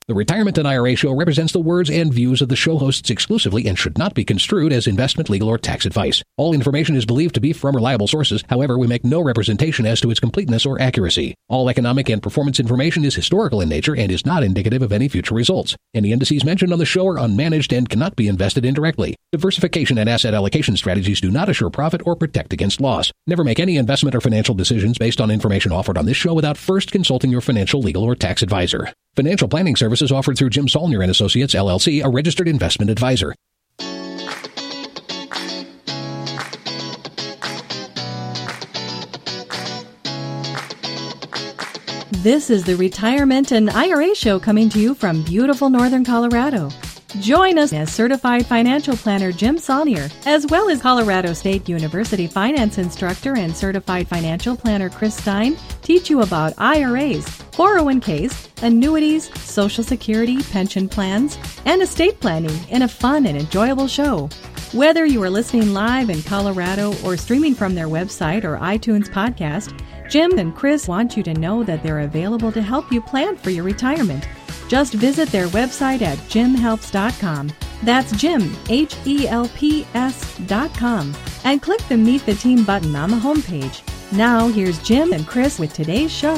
The Retirement and IRA Show represents the words and views of the show hosts exclusively and should not be construed as investment, legal, or tax advice. All information is believed to be from reliable sources. However, we make no representation as to its completeness or accuracy. All economic and performance information is historical in nature and is not indicative of any future results. Any indices mentioned on the show are unmanaged and cannot be invested indirectly. Diversification and asset allocation strategies do not assure profit or protect against loss. Never make any investment or financial decisions based on information offered on this show without first consulting your financial, legal, or tax advisor. Financial planning services offered through Jim Saulnier and Associates, LLC, a registered investment advisor. This is the Retirement and IRA Show coming to you from beautiful Northern Colorado. Join us as Certified Financial Planner Jim Saulnier, as well as Colorado State University Finance Instructor and Certified Financial Planner Chris Stein, teach you about IRAs, 401ks, annuities, Social Security, pension plans, and estate planning in a fun and enjoyable show. Whether you are listening live in Colorado or streaming from their website or iTunes podcast, Jim and Chris want you to know that they're available to help you plan for your retirement. Just visit their website at jimhelps.com. That's Jim, HELPS.com. And click the Meet the Team button on the homepage. Now, here's Jim and Chris with today's show.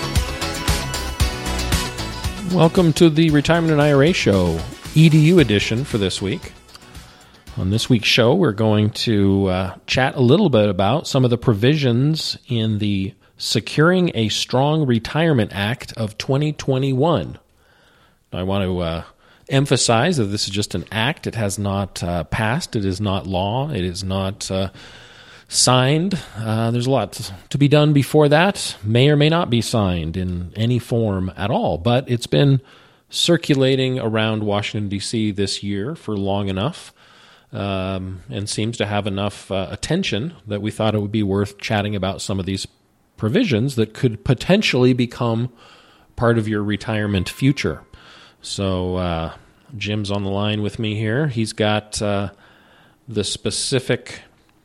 Welcome to the Retirement and IRA Show, EDU edition for this week. On this week's show, we're going to chat a little bit about some of the provisions in the Securing a Strong Retirement Act of 2021. I want to emphasize that this is just an act. It has not passed. It is not law. It is not signed. There's a lot to be done before that. May or may not be signed in any form at all. But it's been circulating around Washington, D.C. this year for long enough and seems to have enough attention that we thought it would be worth chatting about some of these provisions that could potentially become part of your retirement future. So Jim's on the line with me here. He's got the specific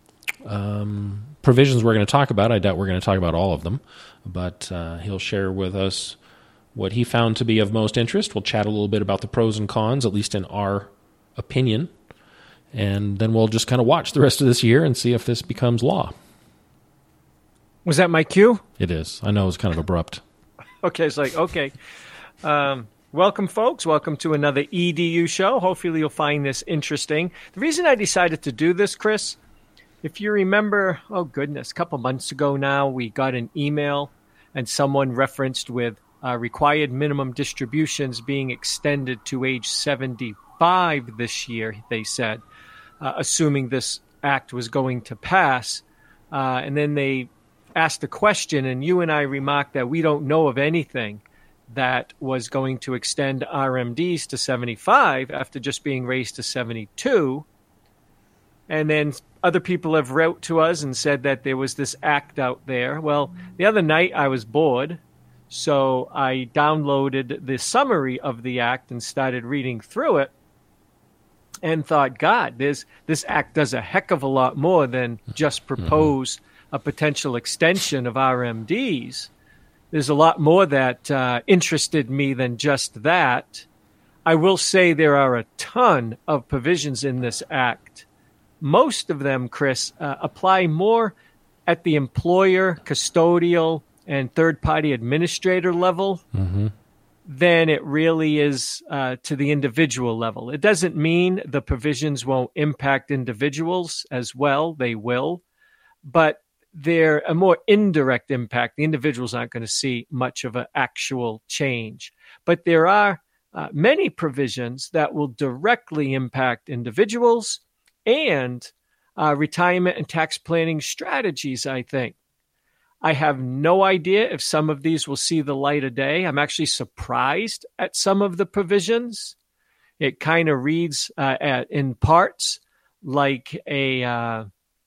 provisions we're going to talk about. I doubt we're going to talk about all of them, but he'll share with us what he found to be of most interest. We'll chat a little bit about the pros and cons, at least in our opinion, and then we'll just kind of watch the rest of this year and see if this becomes law. Was that my cue? It is. I know it was kind of abrupt. Okay, it's like, okay. Welcome, folks. Welcome to another EDU show. Hopefully you'll find this interesting. The reason I decided to do this, Chris, if you remember, a couple months ago now, we got an email and someone referenced with required minimum distributions being extended to age 75 this year, they said, assuming this act was going to pass. And then they asked a question, and you and I remarked that we don't know of anything that was going to extend RMDs to 75 after just being raised to 72. And then other people have wrote to us and said that there was this act out there. Well, the other night I was bored, so I downloaded the summary of the act and started reading through it and thought, God, this act does a heck of a lot more than just propose a potential extension of RMDs. There's a lot more that interested me than just that. I will say there are a ton of provisions in this act. Most of them, Chris, apply more at the employer, custodial, and third-party administrator level than it really is to the individual level. It doesn't mean the provisions won't impact individuals as well. They will. But they're a more indirect impact. The individuals aren't going to see much of an actual change. But there are many provisions that will directly impact individuals and retirement and tax planning strategies, I think. I have no idea if some of these will see the light of day. I'm actually surprised at some of the provisions. It kind of reads in parts like a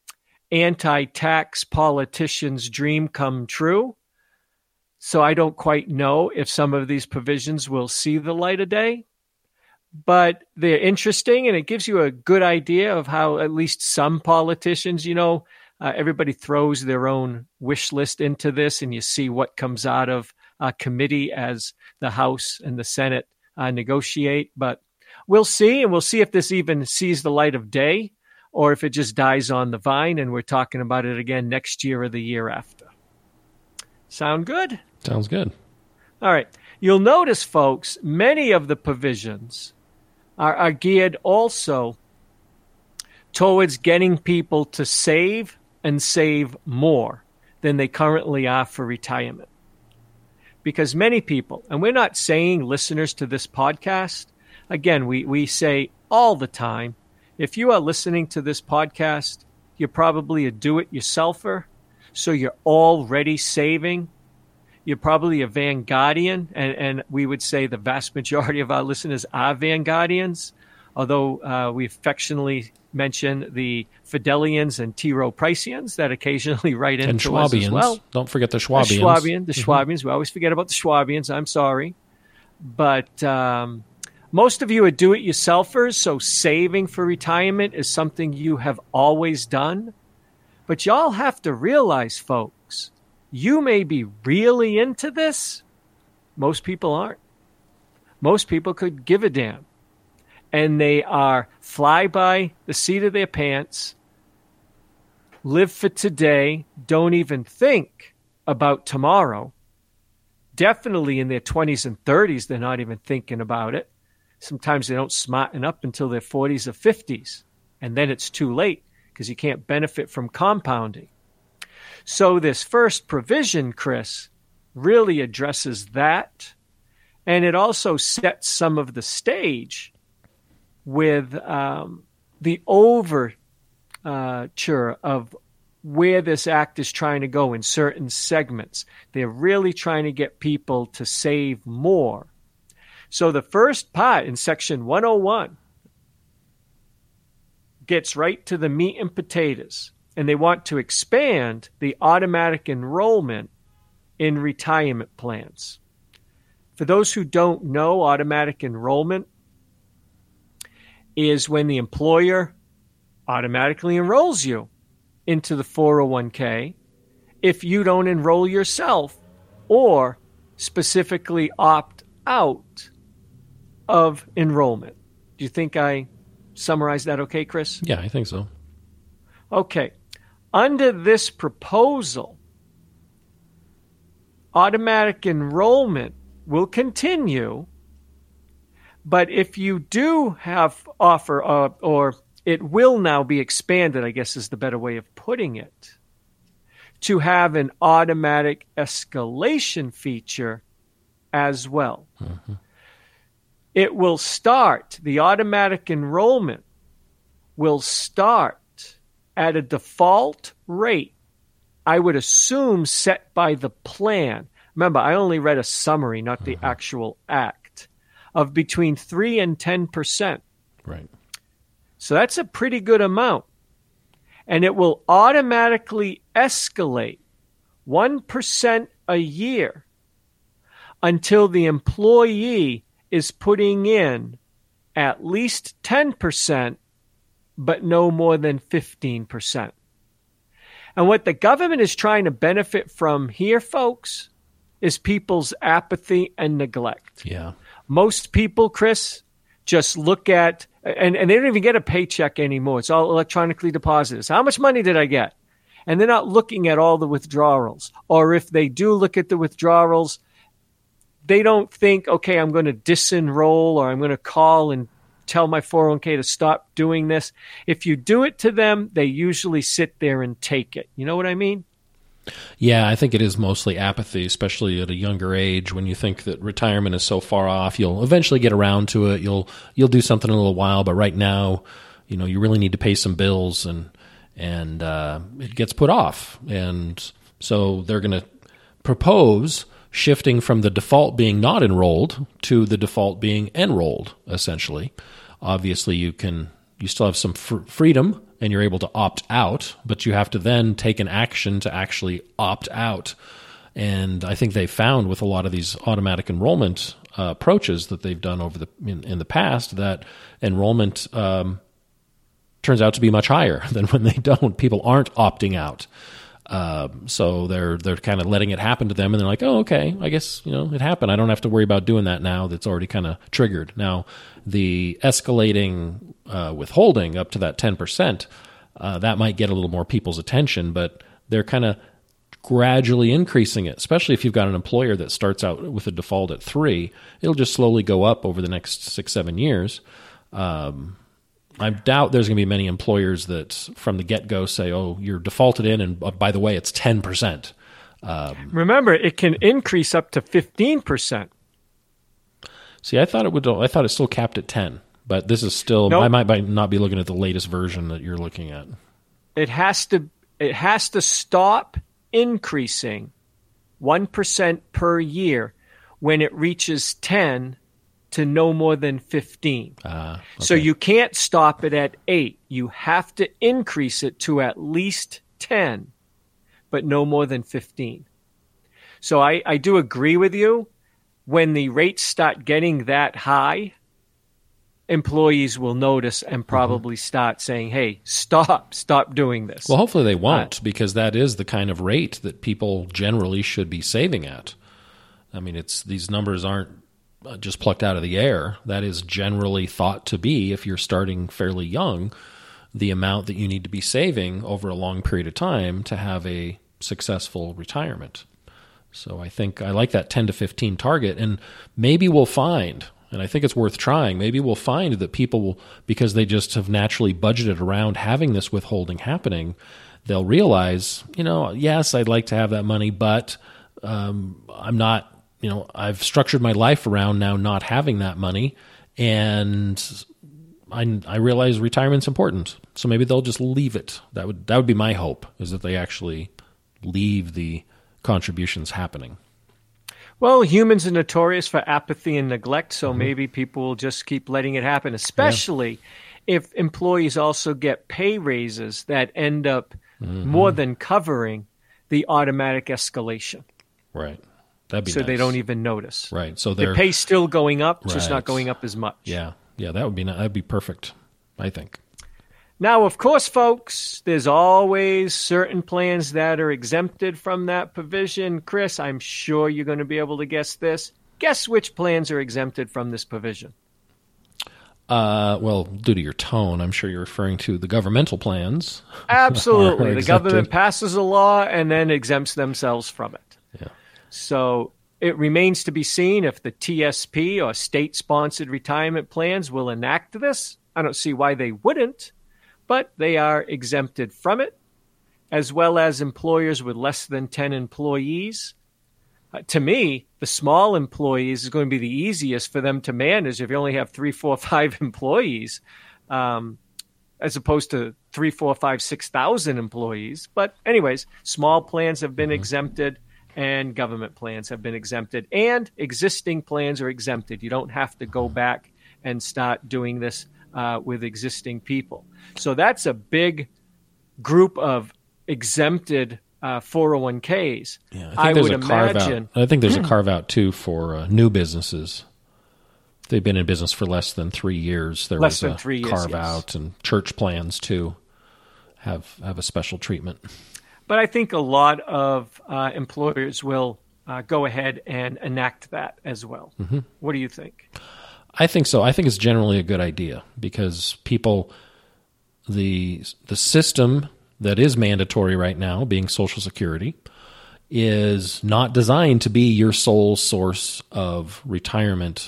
anti-tax politician's dream come true. So I don't quite know if some of these provisions will see the light of day, but they're interesting, and it gives you a good idea of how at least some politicians, everybody throws their own wish list into this, and you see what comes out of committee as the House and the Senate negotiate. But we'll see, and we'll see if this even sees the light of day or if it just dies on the vine and we're talking about it again next year or the year after. Sound good? Sounds good. All right. You'll notice, folks, many of the provisions are geared also towards getting people to save and save more than they currently are for retirement. Because many people, and we're not saying listeners to this podcast, again, we say all the time, if you are listening to this podcast, you're probably a do-it-yourselfer, so you're already saving. You're probably a Vanguardian, and we would say the vast majority of our listeners are Vanguardians, although we affectionately mention the Fidelians and T. Rowe Priceans that occasionally write into us as well. Don't forget the Schwabians. The Schwabians. We always forget about the Schwabians. I'm sorry. But most of you are do-it-yourselfers, so saving for retirement is something you have always done. But y'all have to realize, folks, you may be really into this. Most people aren't. Most people could give a damn. And they are fly by the seat of their pants, live for today, don't even think about tomorrow. Definitely in their 20s and 30s, they're not even thinking about it. Sometimes they don't smarten up until their 40s or 50s. And then it's too late because you can't benefit from compounding. So this first provision, Chris, really addresses that. And it also sets some of the stage with the overture of where this act is trying to go in certain segments. They're really trying to get people to save more. So the first part in Section 101 gets right to the meat and potatoes, and they want to expand the automatic enrollment in retirement plans. For those who don't know, automatic enrollment is when the employer automatically enrolls you into the 401k if you don't enroll yourself or specifically opt out of enrollment. Do you think I summarized that okay, Chris? Yeah, I think so. Okay. Under this proposal, automatic enrollment will continue. But if you do have offer, or it will now be expanded, I guess is the better way of putting it, to have an automatic escalation feature as well. Mm-hmm. It will start, the automatic enrollment will start at a default rate, I would assume set by the plan. Remember, I only read a summary, not the actual act, of between 3 and 10%. Right. So that's a pretty good amount. And it will automatically escalate 1% a year until the employee is putting in at least 10%, but no more than 15%. And what the government is trying to benefit from here, folks, is people's apathy and neglect. Yeah. Most people, Chris, just look at, and they don't even get a paycheck anymore. It's all electronically deposited. So how much money did I get? And they're not looking at all the withdrawals. Or if they do look at the withdrawals, they don't think, okay, I'm going to disenroll or I'm going to call and tell my 401k to stop doing this. If you do it to them, they usually sit there and take it. You know what I mean? Yeah, I think it is mostly apathy, especially at a younger age when you think that retirement is so far off. You'll eventually get around to it. You'll do something in a little while, but right now, you really need to pay some bills and it gets put off. And so they're going to propose shifting from the default being not enrolled to the default being enrolled, essentially. Obviously, you still have some freedom and you're able to opt out, but you have to then take an action to actually opt out. And I think they found with a lot of these automatic enrollment approaches that they've done in the past that enrollment turns out to be much higher than when they don't. People aren't opting out. So they're kind of letting it happen to them, and they're like, oh, okay, I guess, it happened. I don't have to worry about doing that now. That's already kind of triggered. Now, the escalating withholding up to that 10%, that might get a little more people's attention, but they're kind of gradually increasing it, especially if you've got an employer that starts out with a default at 3. It'll just slowly go up over the next 6-7 years. I doubt there's going to be many employers that from the get-go say, oh, you're defaulted in, and by the way, it's 10%. Remember, it can increase up to 15%. See, I thought it's still capped at 10, but this is still, nope. I might not be looking at the latest version that you're looking at. It has to stop increasing 1% per year when it reaches 10 to no more than 15. Okay. So you can't stop it at 8. You have to increase it to at least 10, but no more than 15. So I do agree with you. When the rates start getting that high, employees will notice and probably start saying, hey, stop doing this. Well, hopefully they won't, because that is the kind of rate that people generally should be saving at. I mean, these numbers aren't just plucked out of the air. That is generally thought to be, if you're starting fairly young, the amount that you need to be saving over a long period of time to have a successful retirement. So I like that 10 to 15 target, and maybe we'll find, and I think it's worth trying, maybe we'll find that people will, because they just have naturally budgeted around having this withholding happening, they'll realize, yes, I'd like to have that money, but I'm not, I've structured my life around now not having that money, and I realize retirement's important. So maybe they'll just leave it. That would be my hope, is that they actually leave the contributions happening. Well, humans are notorious for apathy and neglect, so maybe people will just keep letting it happen, especially if employees also get pay raises that end up more than covering the automatic escalation. Right. That'd be so nice. They don't even notice. Right. So the pay's still going up, just right. not going up as much. Yeah. That'd be perfect, I think. Now, of course, folks, there's always certain plans that are exempted from that provision. Chris, I'm sure you're going to be able to guess this. Guess which plans are exempted from this provision? Well, due to your tone, I'm sure you're referring to the governmental plans. Absolutely. The government passes a law and then exempts themselves from it. Yeah. So it remains to be seen if the TSP or state-sponsored retirement plans will enact this. I don't see why they wouldn't, but they are exempted from it, as well as employers with less than 10 employees. To me, the small employees is going to be the easiest for them to manage if you only have 3, 4, 5 employees, as opposed to 3, 4, 5, 6,000 employees. But anyways, small plans have been exempted, and government plans have been exempted, and existing plans are exempted. You don't have to go back and start doing this with existing people. So that's a big group of exempted 401ks. Yeah, I think there's a carve out too for new businesses. If they've been in business for less than 3 years, there was a carve out, and church plans too have a special treatment. But I think a lot of employers will go ahead and enact that as well. Mm-hmm. What do you think? I think so. I think it's generally a good idea because people, the system that is mandatory right now, being Social Security, is not designed to be your sole source of retirement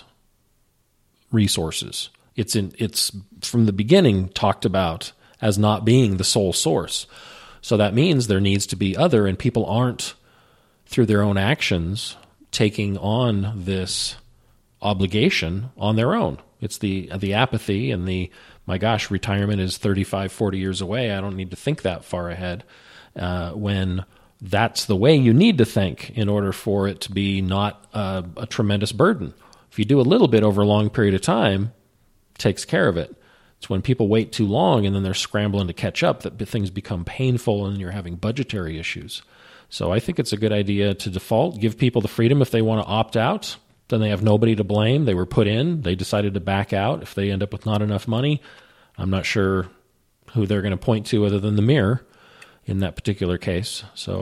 resources. It's from the beginning talked about as not being the sole source. So that means there needs to be other, and people aren't, through their own actions, taking on this obligation on their own. It's the apathy and my gosh, retirement is 35, 40 years away. I don't need to think that far ahead. When that's the way you need to think in order for it to be not a tremendous burden. If you do a little bit over a long period of time, it takes care of it. It's when people wait too long and then they're scrambling to catch up that things become painful and you're having budgetary issues. So I think it's a good idea to default, give people the freedom if they want to opt out. Then they have nobody to blame. They were put in. They decided to back out. If they end up with not enough money, I'm not sure who they're going to point to other than the mirror. in that particular case. So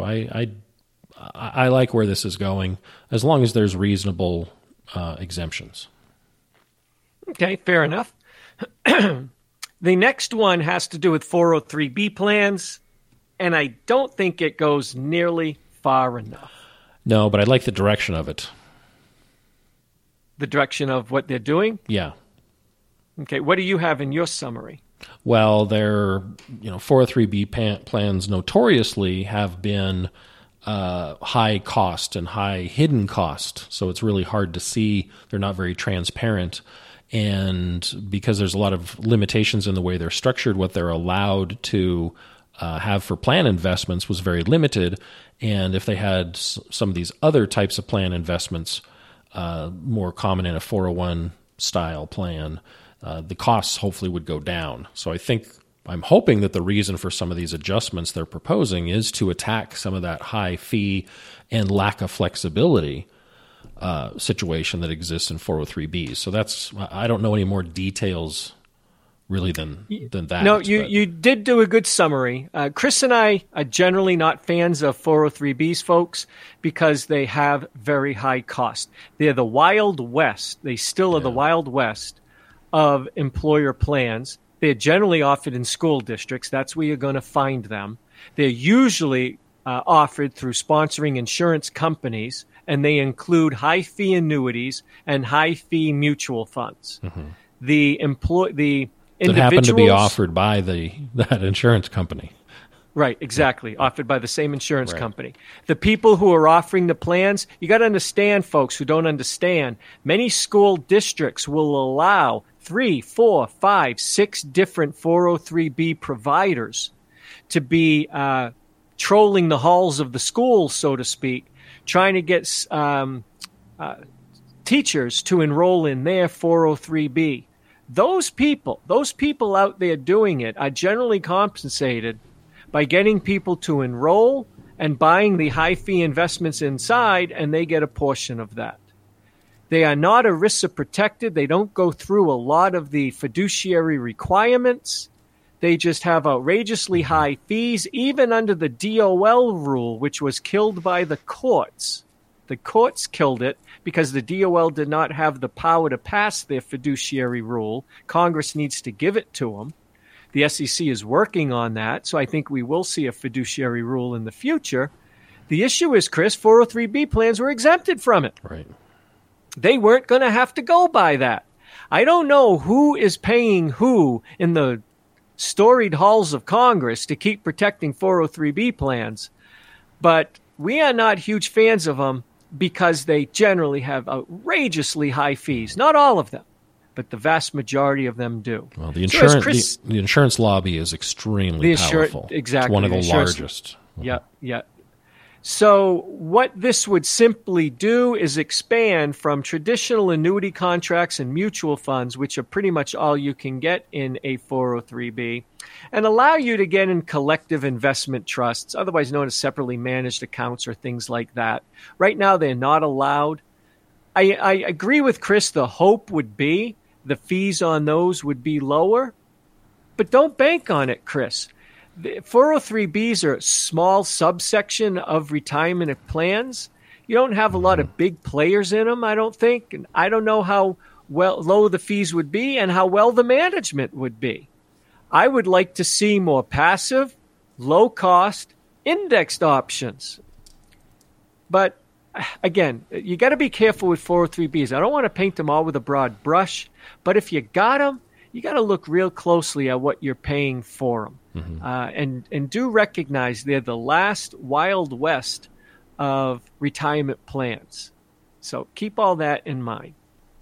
I like where this is going, as long as there's reasonable exemptions. Okay, fair enough. The next one has to do with 403B plans, and I don't think it goes nearly far enough. No, but I like the direction of it. The direction of what they're doing? Yeah. Okay, what do you have in your summary? Well, their 403B plans notoriously have been high cost and high hidden cost, so it's really hard to see. They're not very transparent, and because there's a lot of limitations in the way they're structured, what they're allowed to have for plan investments was very limited. And if they had some of these other types of plan investments, more common in a 401 style plan, the costs hopefully would go down. So I'm hoping that the reason for some of these adjustments they're proposing is to attack some of that high fee and lack of flexibility situation that exists in 403Bs. So I don't know any more details really than that. No, you did do a good summary. Chris and I are generally not fans of 403Bs, folks, because they have very high cost. They're the Wild West. They still are the Wild West of employer plans. They're generally offered in school districts. That's where you're going to find them. They're usually offered through sponsoring insurance companies, and they include high-fee annuities and high-fee mutual funds. Mm-hmm. The individuals that happen to be offered by that insurance company. Right, exactly. Offered by the same insurance company. The people who are offering the plans, you got to understand, folks who don't understand, many school districts will allow 3, 4, 5, 6 different 403B providers to be trolling the halls of the school, so to speak, trying to get teachers to enroll in their 403B. Those people out there doing it are generally compensated by getting people to enroll and buying the high-fee investments inside, and they get a portion of that. They are not ERISA protected. They don't go through a lot of the fiduciary requirements. They just have outrageously high fees, even under the DOL rule, which was killed by the courts. The courts killed it because the DOL did not have the power to pass their fiduciary rule. Congress needs to give it to them. The SEC is working on that, so I think we will see a fiduciary rule in the future. The issue is, Chris, 403B plans were exempted from it. Right. They weren't going to have to go by that. I don't know who is paying who in the storied halls of Congress to keep protecting 403B plans, but we are not huge fans of them because they generally have outrageously high fees. Not all of them, but the vast majority of them do. Well, the insurance lobby is extremely powerful. Exactly. It's one of the largest. Yeah. So what this would simply do is expand from traditional annuity contracts and mutual funds, which are pretty much all you can get in a 403B, and allow you to get in collective investment trusts, otherwise known as separately managed accounts or things like that. Right now, they're not allowed. I agree with Chris. The hope would be the fees on those would be lower, but don't bank on it, Chris. The 403Bs are a small subsection of retirement plans. You don't have a lot of big players in them, I don't think. And I don't know how low the fees would be and how well the management would be. I would like to see more passive, low-cost, indexed options. But, again, you got to be careful with 403Bs. I don't want to paint them all with a broad brush, but if you got them, you got to look real closely at what you're paying for them. Mm-hmm. And do recognize they're the last Wild West of retirement plans. So keep all that in mind.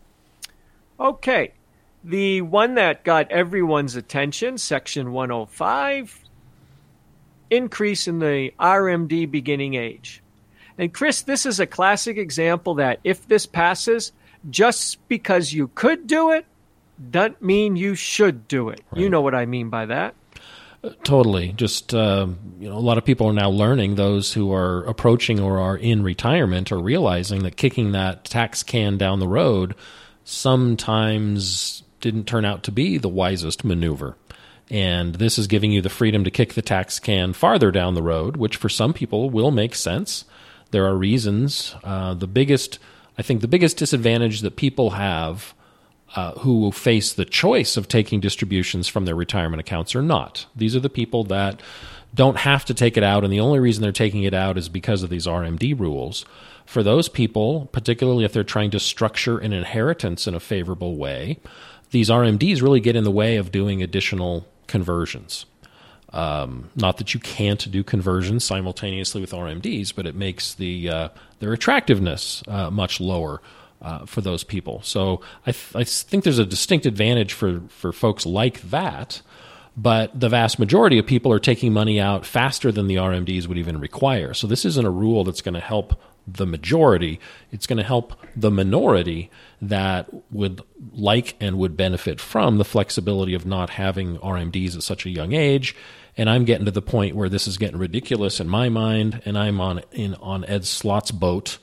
Okay, the one that got everyone's attention, Section 105, increase in the RMD beginning age. And Chris, this is a classic example that if this passes, just because you could do it, doesn't mean you should do it. Right. You know what I mean by that. Totally. Just, a lot of people are now learning, those who are approaching or are in retirement are realizing that kicking that tax can down the road sometimes didn't turn out to be the wisest maneuver. And this is giving you the freedom to kick the tax can farther down the road, which for some people will make sense. There are reasons. The biggest disadvantage that people have who face the choice of taking distributions from their retirement accounts or not. These are the people that don't have to take it out, and the only reason they're taking it out is because of these RMD rules. For those people, particularly if they're trying to structure an inheritance in a favorable way, these RMDs really get in the way of doing additional conversions. Not that you can't do conversions simultaneously with RMDs, but it makes their attractiveness much lower for those people. So I think there's a distinct advantage for folks like that, but the vast majority of people are taking money out faster than the RMDs would even require. So this isn't a rule that's going to help the majority. It's going to help the minority that would like and would benefit from the flexibility of not having RMDs at such a young age. And I'm getting to the point where this is getting ridiculous in my mind, and I'm on Ed Slott's boat,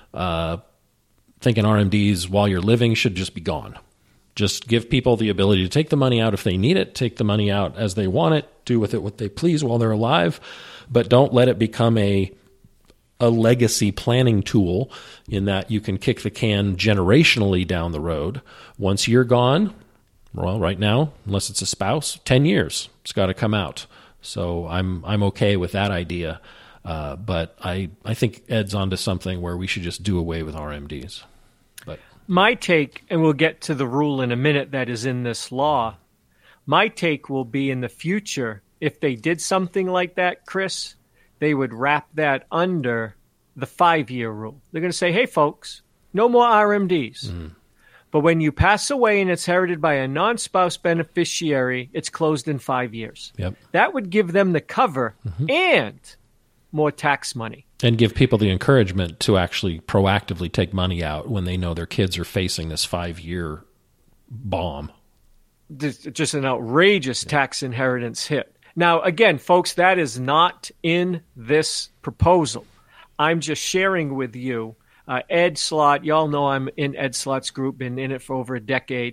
thinking RMDs while you're living should just be gone. Just give people the ability to take the money out if they need it, take the money out as they want it, do with it what they please while they're alive, but don't let it become a legacy planning tool in that you can kick the can generationally down the road. Once you're gone, well, right now, unless it's a spouse, 10 years, it's got to come out. So I'm okay with that idea. But I think Ed's onto something where we should just do away with RMDs. But my take, and we'll get to the rule in a minute that is in this law, my take will be in the future, if they did something like that, Chris, they would wrap that under the 5-year rule. They're going to say, hey, folks, no more RMDs. Mm. But when you pass away and it's inherited by a non-spouse beneficiary, it's closed in 5 years. Yep. That would give them the cover and more tax money. And give people the encouragement to actually proactively take money out when they know their kids are facing this 5-year bomb. Just an outrageous tax inheritance hit. Now, again, folks, that is not in this proposal. I'm just sharing with you. Ed Slott, y'all know I'm in Ed Slott's group, been in it for over a decade.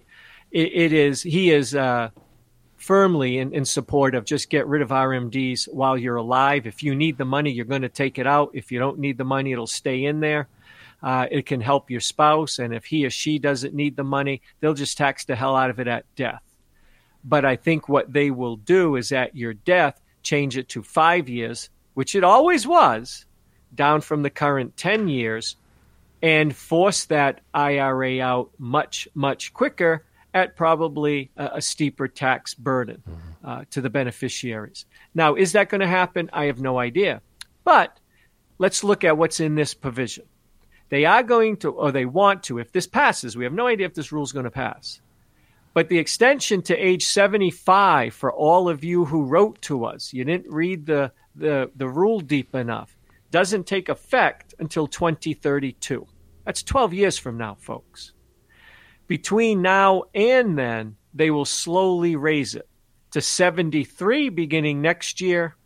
He is firmly in support of just get rid of RMDs while you're alive. If you need the money, you're going to take it out. If you don't need the money, it'll stay in there. It can help your spouse, and if he or she doesn't need the money, they'll just tax the hell out of it at death. But I think what they will do is at your death, change it to 5 years, which it always was, down from the current 10 years, and force that IRA out much, much quicker at probably a steeper tax burden to the beneficiaries. Now, is that going to happen? I have no idea. But let's look at what's in this provision. They are going to, or they want to, if this passes, we have no idea if this rule is going to pass. But the extension to age 75 for all of you who wrote to us, you didn't read the rule deep enough, doesn't take effect until 2032. That's 12 years from now, folks. Between now and then, they will slowly raise it to 73 beginning next year,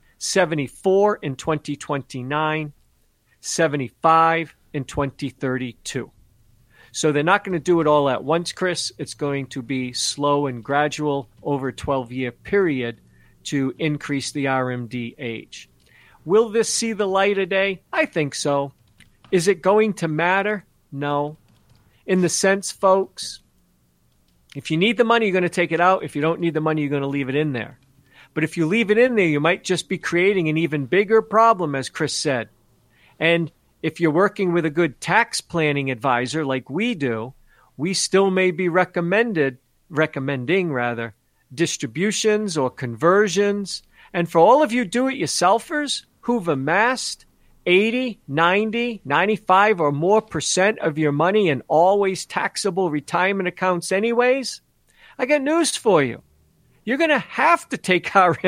74 in 2029, 75 in 2032. So they're not going to do it all at once, Chris. It's going to be slow and gradual over a 12-year period to increase the RMD age. Will this see the light of day? I think so. Is it going to matter? No. In the sense, folks, if you need the money, you're going to take it out. If you don't need the money, you're going to leave it in there. But if you leave it in there, you might just be creating an even bigger problem, as Chris said. And if you're working with a good tax planning advisor like we do, we still may be recommending distributions or conversions. And for all of you do-it-yourselfers who've amassed 80, 90, 95 or more % of your money in always taxable retirement accounts anyways, I got news for you. You're going to have to take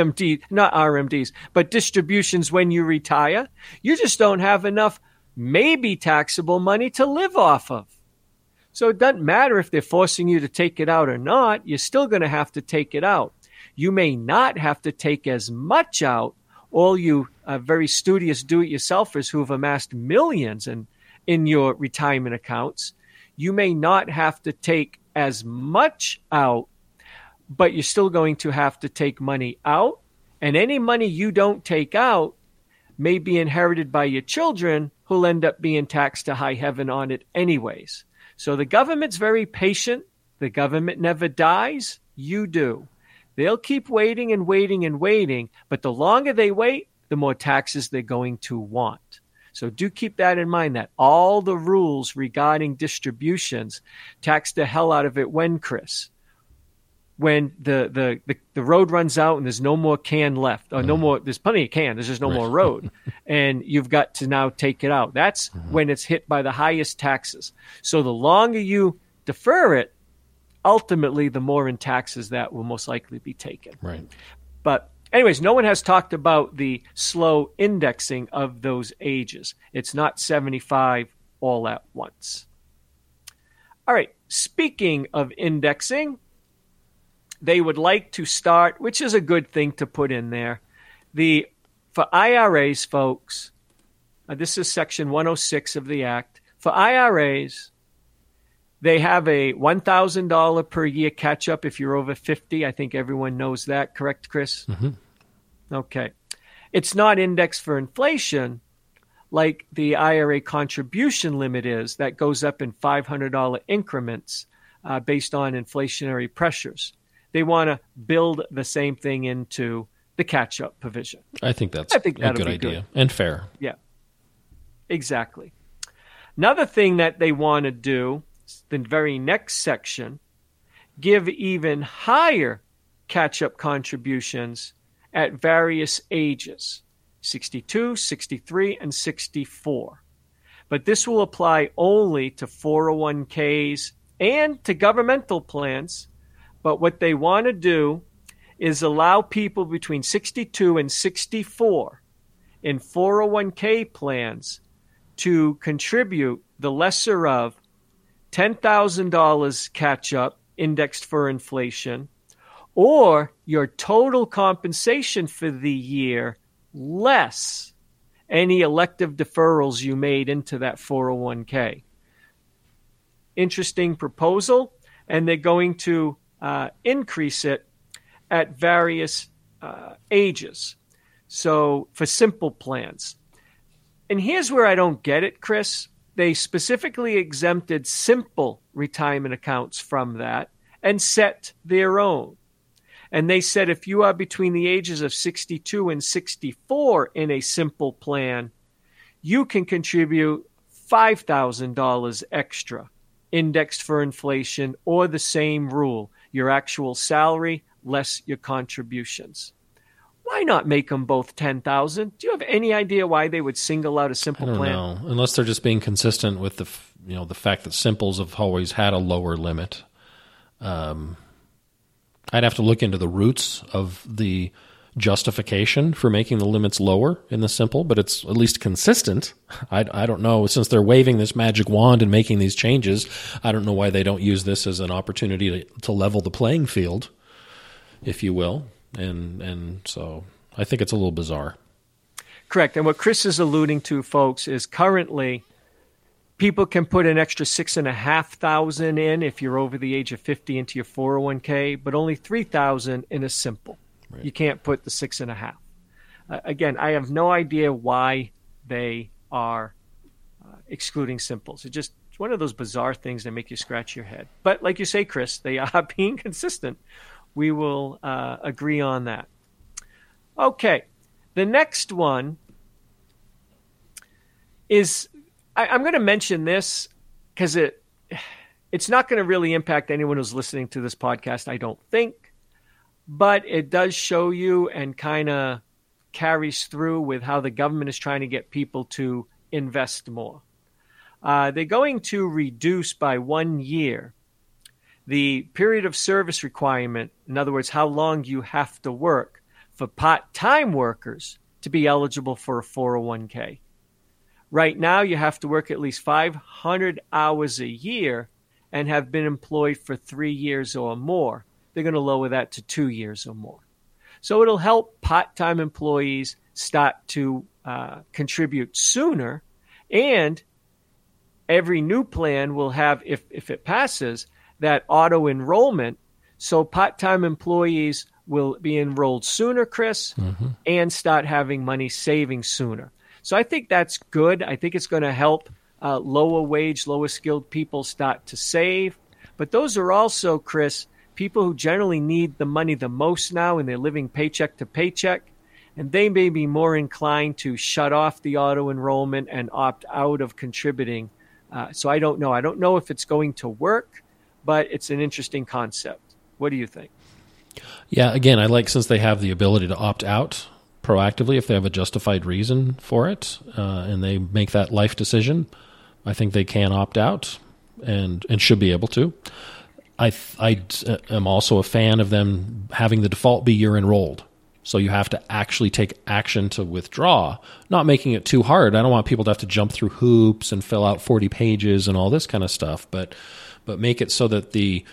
distributions when you retire. You just don't have enough maybe taxable money to live off of. So it doesn't matter if they're forcing you to take it out or not. You're still going to have to take it out. You may not have to take as much out. All you very studious do-it-yourselfers who have amassed millions in your retirement accounts, you may not have to take as much out, but you're still going to have to take money out. And any money you don't take out may be inherited by your children, who'll end up being taxed to high heaven on it anyways. So the government's very patient. The government never dies. You do. They'll keep waiting and waiting and waiting, but the longer they wait, the more taxes they're going to want. So do keep that in mind, that all the rules regarding distributions tax the hell out of it when, Chris? When the road runs out and there's no more can left, or no more, there's plenty of can, there's just no more road, and you've got to now take it out. That's when it's hit by the highest taxes. So the longer you defer it, ultimately, the more in taxes that will most likely be taken. Right. But anyways, no one has talked about the slow indexing of those ages. It's not 75 all at once. All right. Speaking of indexing, they would like to start, which is a good thing to put in there, for IRAs, folks, this is Section 106 of the Act. For IRAs, they have a $1,000 per year catch-up if you're over 50. I think everyone knows that. Correct, Chris? Mm-hmm. Okay. It's not indexed for inflation like the IRA contribution limit is. That goes up in $500 increments based on inflationary pressures. They want to build the same thing into the catch-up provision. I think that's a good idea and fair. Yeah, exactly. Another thing that they want to do, the very next section, give even higher catch-up contributions at various ages, 62, 63, and 64. But this will apply only to 401ks and to governmental plans. But what they want to do is allow people between 62 and 64 in 401k plans to contribute the lesser of $10,000 catch-up indexed for inflation, or your total compensation for the year less any elective deferrals you made into that 401k. Interesting proposal, and they're going to increase it at various ages. So for simple plans. And here's where I don't get it, Chris. They specifically exempted simple retirement accounts from that and set their own. And they said if you are between the ages of 62 and 64 in a simple plan, you can contribute $5,000 extra, indexed for inflation, or the same rule, your actual salary less your contributions. Why not make them both $10,000? Do you have any idea why they would single out a simple plan? I don't know, unless they're just being consistent with the fact that simples have always had a lower limit. I'd have to look into the roots of the justification for making the limits lower in the simple, but it's at least consistent. I don't know. Since they're waving this magic wand and making these changes, I don't know why they don't use this as an opportunity to level the playing field, if you will. And so I think it's a little bizarre. Correct. And what Chris is alluding to, folks, is currently people can put an extra $6,500 in if you're over the age of 50 into your 401k, but only $3,000 in a simple. Right. You can't put the $6,500. Again, I have no idea why they are excluding simples. It's just one of those bizarre things that make you scratch your head. But like you say, Chris, they are being consistent. We will agree on that. Okay. The next one is, I'm going to mention this because it's not going to really impact anyone who's listening to this podcast, I don't think. But it does show you and kind of carries through with how the government is trying to get people to invest more. They're going to reduce by 1 year the period of service requirement, in other words, how long you have to work for part-time workers to be eligible for a 401k. Right now, you have to work at least 500 hours a year and have been employed for 3 years or more. They're going to lower that to 2 years or more. So it'll help part-time employees start to contribute sooner, and every new plan will have, if it passes, that auto-enrollment So part-time employees will be enrolled sooner, Chris, and start having money saving sooner. So I think that's good. I think it's going to help lower wage, lower skilled people start to save. But those are also, Chris, people who generally need the money the most now, and they're living paycheck to paycheck. And they may be more inclined to shut off the auto enrollment and opt out of contributing. So I don't know. I don't know if it's going to work, but it's an interesting concept. What do you think? Yeah, again, I like since they have the ability to opt out proactively if they have a justified reason for it, and they make that life decision, I think they can opt out and should be able to. I am also a fan of them having the default be you're enrolled. So you have to actually take action to withdraw, not making it too hard. I don't want people to have to jump through hoops and fill out 40 pages and all this kind of stuff, but make it so that the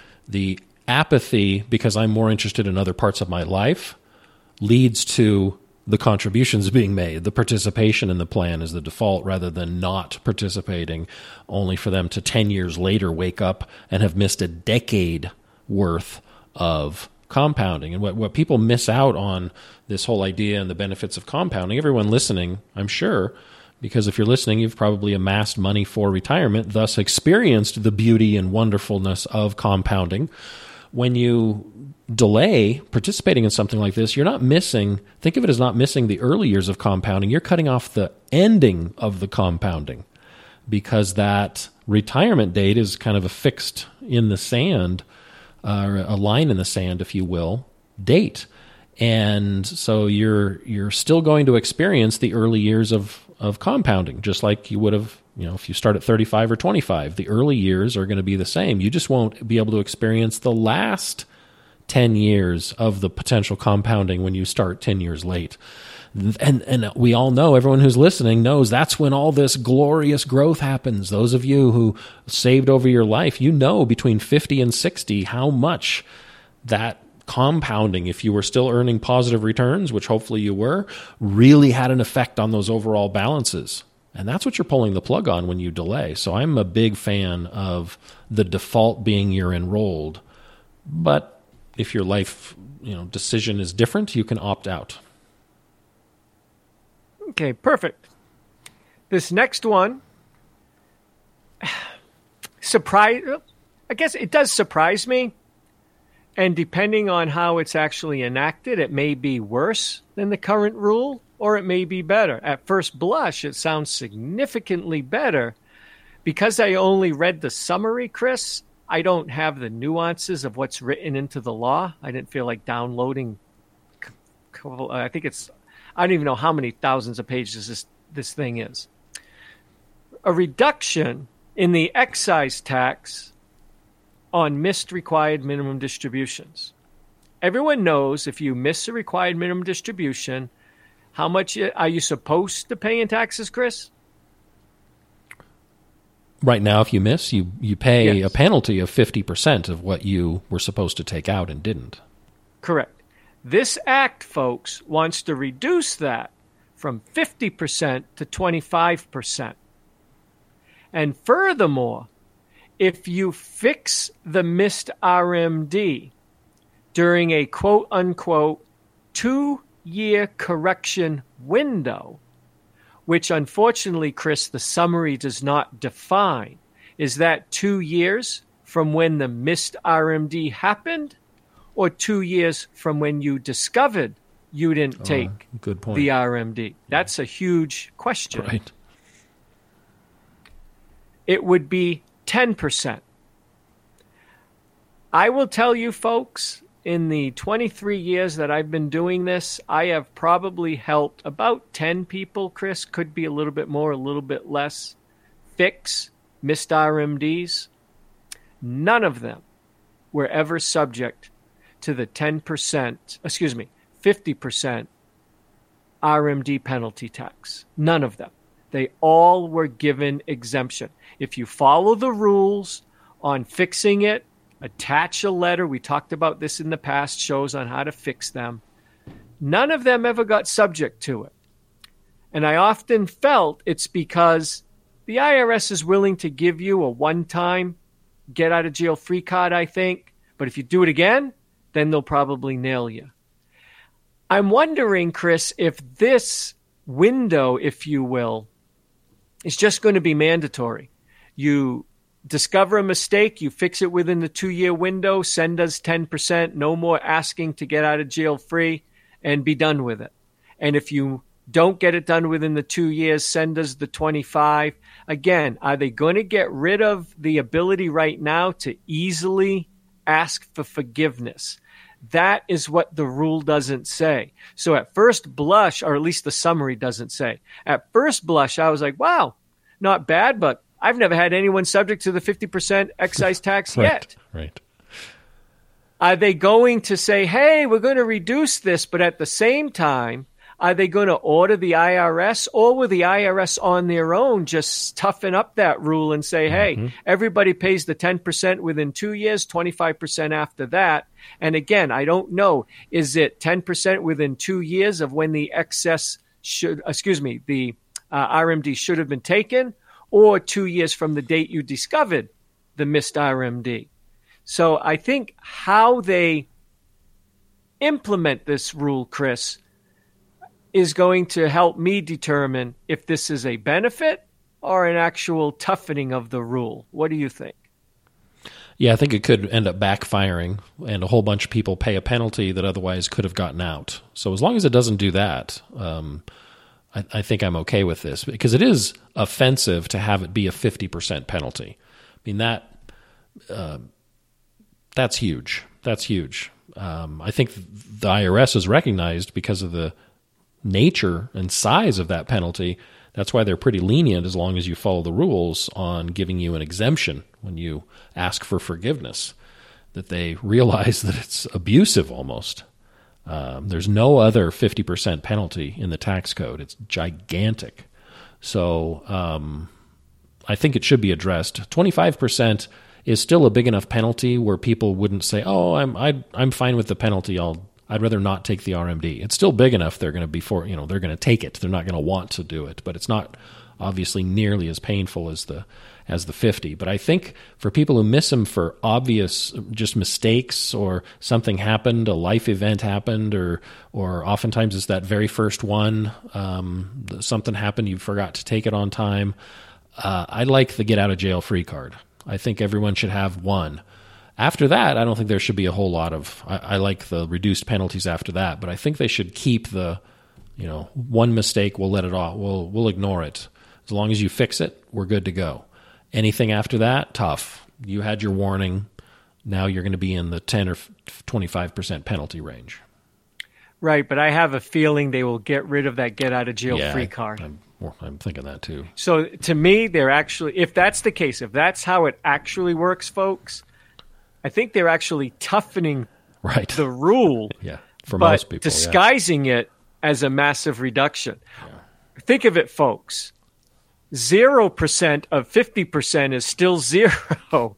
apathy, because I'm more interested in other parts of my life, leads to the contributions being made. The participation in the plan is the default rather than not participating, only for them to 10 years later wake up and have missed a decade worth of compounding. And what people miss out on this whole idea and the benefits of compounding, everyone listening, I'm sure, because if you're listening, you've probably amassed money for retirement, thus experienced the beauty and wonderfulness of compounding. When you delay participating in something like this, you're not missing, think of it as not missing the early years of compounding. You're cutting off the ending of the compounding because that retirement date is kind of a fixed in the sand, a line in the sand, if you will, date. And so you're still going to experience the early years of compounding, just like you would have, if you start at 35 or 25, the early years are going to be the same. You just won't be able to experience the last 10 years of the potential compounding when you start 10 years late. And we all know, everyone who's listening knows that's when all this glorious growth happens. Those of you who saved over your life, between 50 and 60, how much that compounding, if you were still earning positive returns, which hopefully you were, really had an effect on those overall balances. And that's what you're pulling the plug on when you delay. So I'm a big fan of the default being you're enrolled. But if your life, decision is different, you can opt out. Okay, perfect. This next one, I guess it does surprise me. And depending on how it's actually enacted, it may be worse than the current rule, or it may be better. At first blush, it sounds significantly better. Because I only read the summary, Chris, I don't have the nuances of what's written into the law. I didn't feel like downloading. I don't even know how many thousands of pages this thing is. A reduction in the excise tax on missed required minimum distributions. Everyone knows if you miss a required minimum distribution, how much are you supposed to pay in taxes, Chris? Right now, if you miss, you pay a penalty of 50% of what you were supposed to take out and didn't. Correct. This act, folks, wants to reduce that from 50% to 25%. And furthermore, if you fix the missed RMD during a quote-unquote 2-year correction window, which unfortunately, Chris, the summary does not define, is that 2 years from when the missed RMD happened or 2 years from when you discovered you didn't take good point. The RMD? That's a huge question. Right. It would be 10%. I will tell you, folks, in the 23 years that I've been doing this, I have probably helped about 10 people, Chris, could be a little bit more, a little bit less, fix missed RMDs. None of them were ever subject to the 50% RMD penalty tax. None of them. They all were given exemption. If you follow the rules on fixing it, attach a letter. We talked about this in the past shows on how to fix them. None of them ever got subject to it. And I often felt it's because the IRS is willing to give you a one-time get-out-of-jail-free card, I think, But if you do it again, then they'll probably nail you. I'm wondering, Chris, if this window, if you will, is just going to be mandatory. You discover a mistake, you fix it within the 2-year window, send us 10%, no more asking to get out of jail free, and be done with it. And if you don't get it done within the 2 years, send us the 25. Again, are they going to get rid of the ability right now to easily ask for forgiveness? That is what the rule doesn't say. So at first blush, or at least the summary doesn't say. At first blush, I was like, wow, not bad, but I've never had anyone subject to the 50% excise tax yet. Right. Are they going to say, hey, we're going to reduce this, but at the same time, are they going to order the IRS, or will the IRS on their own just toughen up that rule and say, hey, everybody pays the 10% within 2 years, 25% after that? And again, I don't know. Is it 10% within 2 years of when the the RMD should have been taken, or 2 years from the date you discovered the missed RMD? So I think how they implement this rule, Chris, is going to help me determine if this is a benefit or an actual toughening of the rule. What do you think? Yeah, I think it could end up backfiring, and a whole bunch of people pay a penalty that otherwise could have gotten out. So as long as it doesn't do that, I think I'm okay with this, because it is offensive to have it be a 50% penalty. I mean, that's huge. That's huge. I think the IRS is recognized because of the nature and size of that penalty. That's why they're pretty lenient, as long as you follow the rules, on giving you an exemption when you ask for forgiveness, that they realize that it's abusive almost. There's no other 50% penalty in the tax code. It's gigantic. So I think it should be addressed. 25% is still a big enough penalty where people wouldn't say, oh, I'm fine with the penalty. I'd rather not take the RMD. It's still big enough. They're going to they're going to take it. They're not going to want to do it, but it's not obviously nearly as painful as the 50. But I think for people who miss them for obvious just mistakes, or something happened, a life event happened, or oftentimes it's that very first one, something happened, you forgot to take it on time. I like the get out of jail free card. I think everyone should have one. After that, I don't think there should be a whole lot of, I like the reduced penalties after that, but I think they should keep the, one mistake, we'll let it off, we'll ignore it. As long as you fix it, we're good to go. Anything after that, tough. You had your warning. Now you're going to be in the 10 or 25% penalty range. Right, but I have a feeling they will get rid of that get out of jail free card. I'm thinking that too. So to me, they're actually, if that's the case, if that's how it actually works, folks, I think they're actually toughening the rule, for most people, disguising it as a massive reduction. Yeah. Think of it, folks. 0% of 50% is still 0.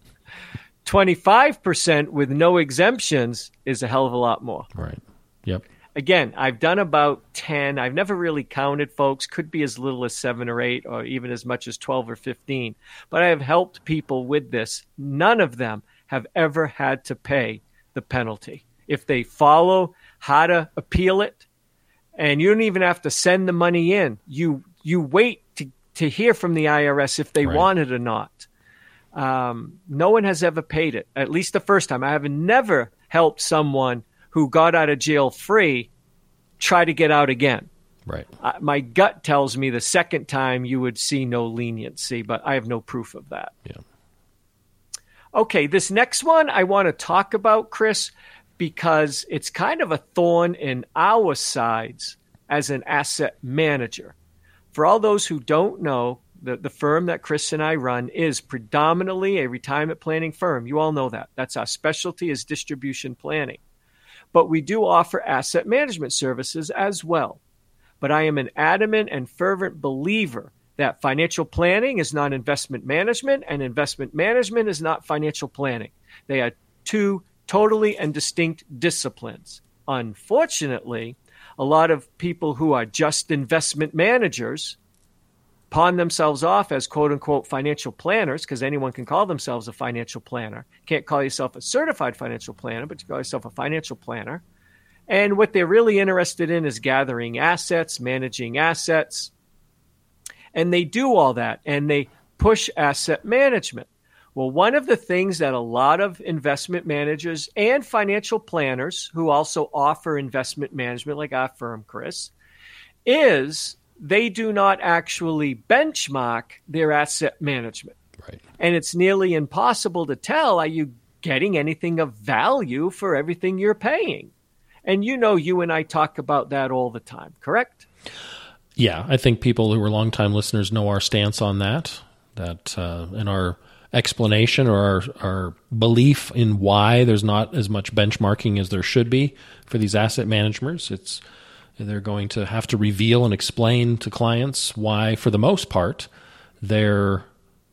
25% with no exemptions is a hell of a lot more. Right. Yep. Again, I've done about 10. I've never really counted, folks. Could be as little as 7 or 8, or even as much as 12 or 15. But I have helped people with this. None of them have ever had to pay the penalty. If they follow how to appeal it, and you don't even have to send the money in. You wait to hear from the IRS if they want it or not. No one has ever paid it, at least the first time. I have never helped someone who got out of jail free try to get out again. Right. My gut tells me the second time you would see no leniency, but I have no proof of that. Yeah. Okay, this next one I want to talk about, Chris, because it's kind of a thorn in our sides as an asset manager. For all those who don't know, the firm that Chris and I run is predominantly a retirement planning firm. You all know that. That's our specialty, is distribution planning. But we do offer asset management services as well. But I am an adamant and fervent believer that financial planning is not investment management, and investment management is not financial planning. They are two totally and distinct disciplines. Unfortunately, a lot of people who are just investment managers pawn themselves off as quote-unquote financial planners, because anyone can call themselves a financial planner. Can't call yourself a certified financial planner, but you call yourself a financial planner. And what they're really interested in is gathering assets, managing assets. And they do all that, and they push asset management. Well, one of the things that a lot of investment managers and financial planners who also offer investment management, like our firm, Chris, is they do not actually benchmark their asset management. Right. And it's nearly impossible to tell, are you getting anything of value for everything you're paying? And you and I talk about that all the time, correct? Yeah, I think people who are longtime listeners know our stance on that and our explanation or our belief in why there's not as much benchmarking as there should be for these asset managers. They're going to have to reveal and explain to clients why, for the most part, their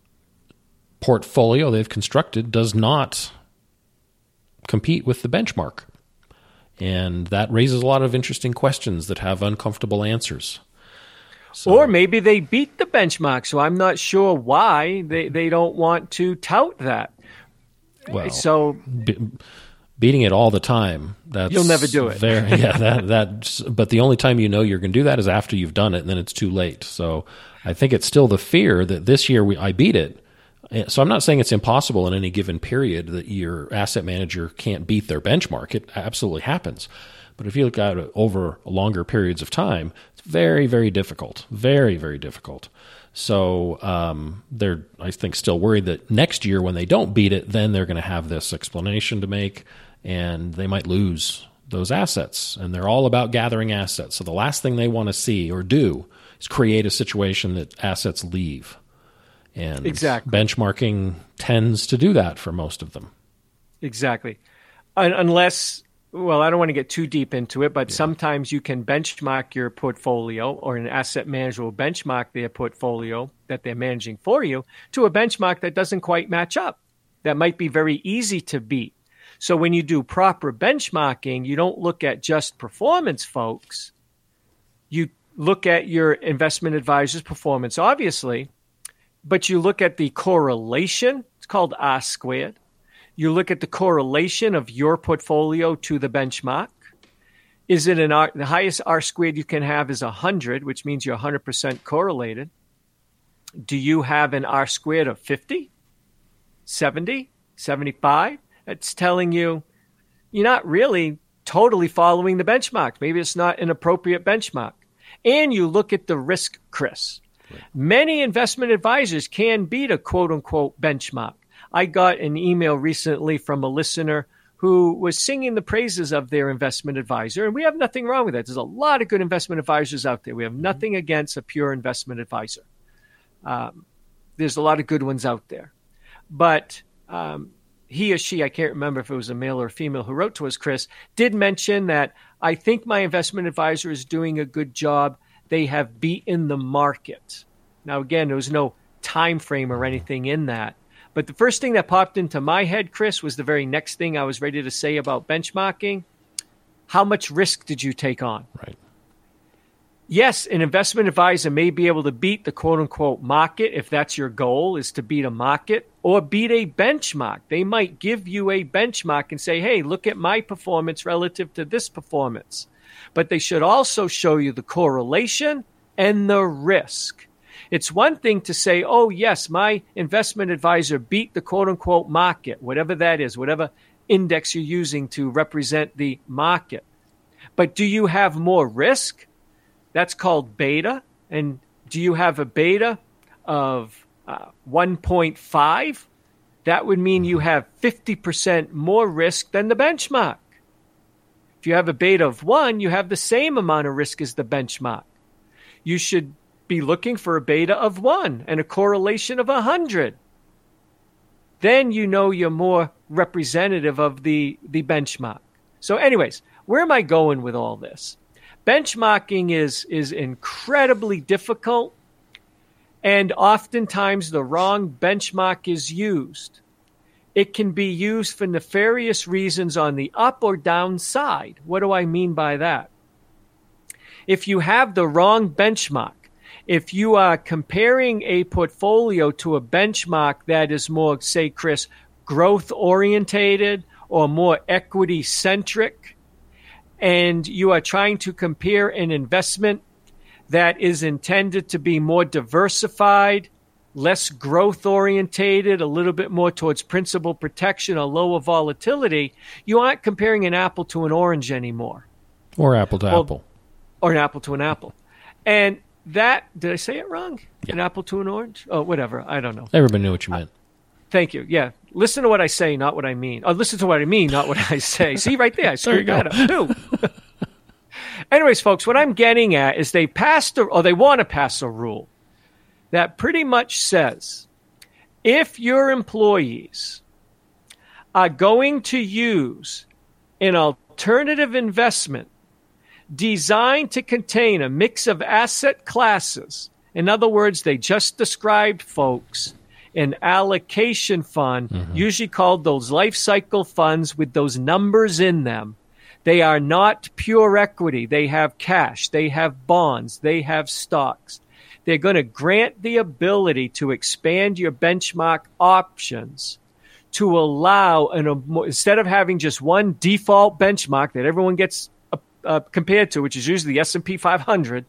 portfolio they've constructed does not compete with the benchmark. And that raises a lot of interesting questions that have uncomfortable answers. So, or maybe they beat the benchmark, so I'm not sure why they don't want to tout that. Well, so beating it all the time, you'll never do it. But the only time you're going to do that is after you've done it, and then it's too late. So I think it's still the fear that this year I beat it. So I'm not saying it's impossible in any given period that your asset manager can't beat their benchmark. It absolutely happens. But if you look at it over longer periods of time, it's very, very difficult. Very, very difficult. So they're, I think, still worried that next year when they don't beat it, then they're going to have this explanation to make, and they might lose those assets. And they're all about gathering assets. So the last thing they want to see or do is create a situation that assets leave. And exactly. Benchmarking tends to do that for most of them. Exactly. Unless... Well, I don't want to get too deep into it, but sometimes you can benchmark your portfolio, or an asset manager will benchmark their portfolio that they're managing for you to a benchmark that doesn't quite match up. That might be very easy to beat. So when you do proper benchmarking, you don't look at just performance, folks. You look at your investment advisor's performance, obviously, but you look at the correlation. It's called R squared. You look at the correlation of your portfolio to the benchmark. Is it the highest R squared you can have is 100, which means you're 100% correlated. Do you have an R squared of 50, 70, 75? It's telling you you're not really totally following the benchmark. Maybe it's not an appropriate benchmark. And you look at the risk, Chris. Right. Many investment advisors can beat a quote-unquote benchmark. I got an email recently from a listener who was singing the praises of their investment advisor, and we have nothing wrong with that. There's a lot of good investment advisors out there. We have nothing against a pure investment advisor. There's a lot of good ones out there. But he or she, I can't remember if it was a male or a female who wrote to us, Chris, did mention that I think my investment advisor is doing a good job. They have beaten the market. Now, again, there was no time frame or anything in that. But the first thing that popped into my head, Chris, was the very next thing I was ready to say about benchmarking. How much risk did you take on? Right. Yes, an investment advisor may be able to beat the quote-unquote market if that's your goal, is to beat a market, or beat a benchmark. They might give you a benchmark and say, hey, look at my performance relative to this performance. But they should also show you the correlation and the risk. It's one thing to say, oh, yes, my investment advisor beat the quote-unquote market, whatever that is, whatever index you're using to represent the market. But do you have more risk? That's called beta. And do you have a beta of 1.5? That would mean you have 50% more risk than the benchmark. If you have a beta of 1, you have the same amount of risk as the benchmark. You should be looking for a beta of 1 and a correlation of 100. Then you know you're more representative of the benchmark. So anyways, where am I going with all this? Benchmarking is incredibly difficult, and oftentimes the wrong benchmark is used. It can be used for nefarious reasons on the up or down side. What do I mean by that? If you have the wrong benchmark, If you are comparing a portfolio to a benchmark that is more, say, Chris, growth orientated or more equity centric, and you are trying to compare an investment that is intended to be more diversified, less growth orientated, a little bit more towards principal protection or lower volatility, you aren't comparing an apple to an orange anymore. Or apple to apple. Or an apple to an apple. And that, did I say it wrong? Yeah. An apple to an orange? Oh, whatever. I don't know. Everybody knew what you meant. Thank you. Yeah. Listen to what I say, not what I mean. Or listen to what I mean, not what I say. See, right there. I screwed that up, too. Anyways, folks, what I'm getting at is they want to pass a rule that pretty much says if your employees are going to use an alternative investment designed to contain a mix of asset classes, in other words, they just described, folks, an allocation fund, usually called those life cycle funds with those numbers in them. They are not pure equity. They have cash. They have bonds. They have stocks. They're going to grant the ability to expand your benchmark options to allow, instead of having just one default benchmark that everyone gets compared to, which is usually the S&P 500,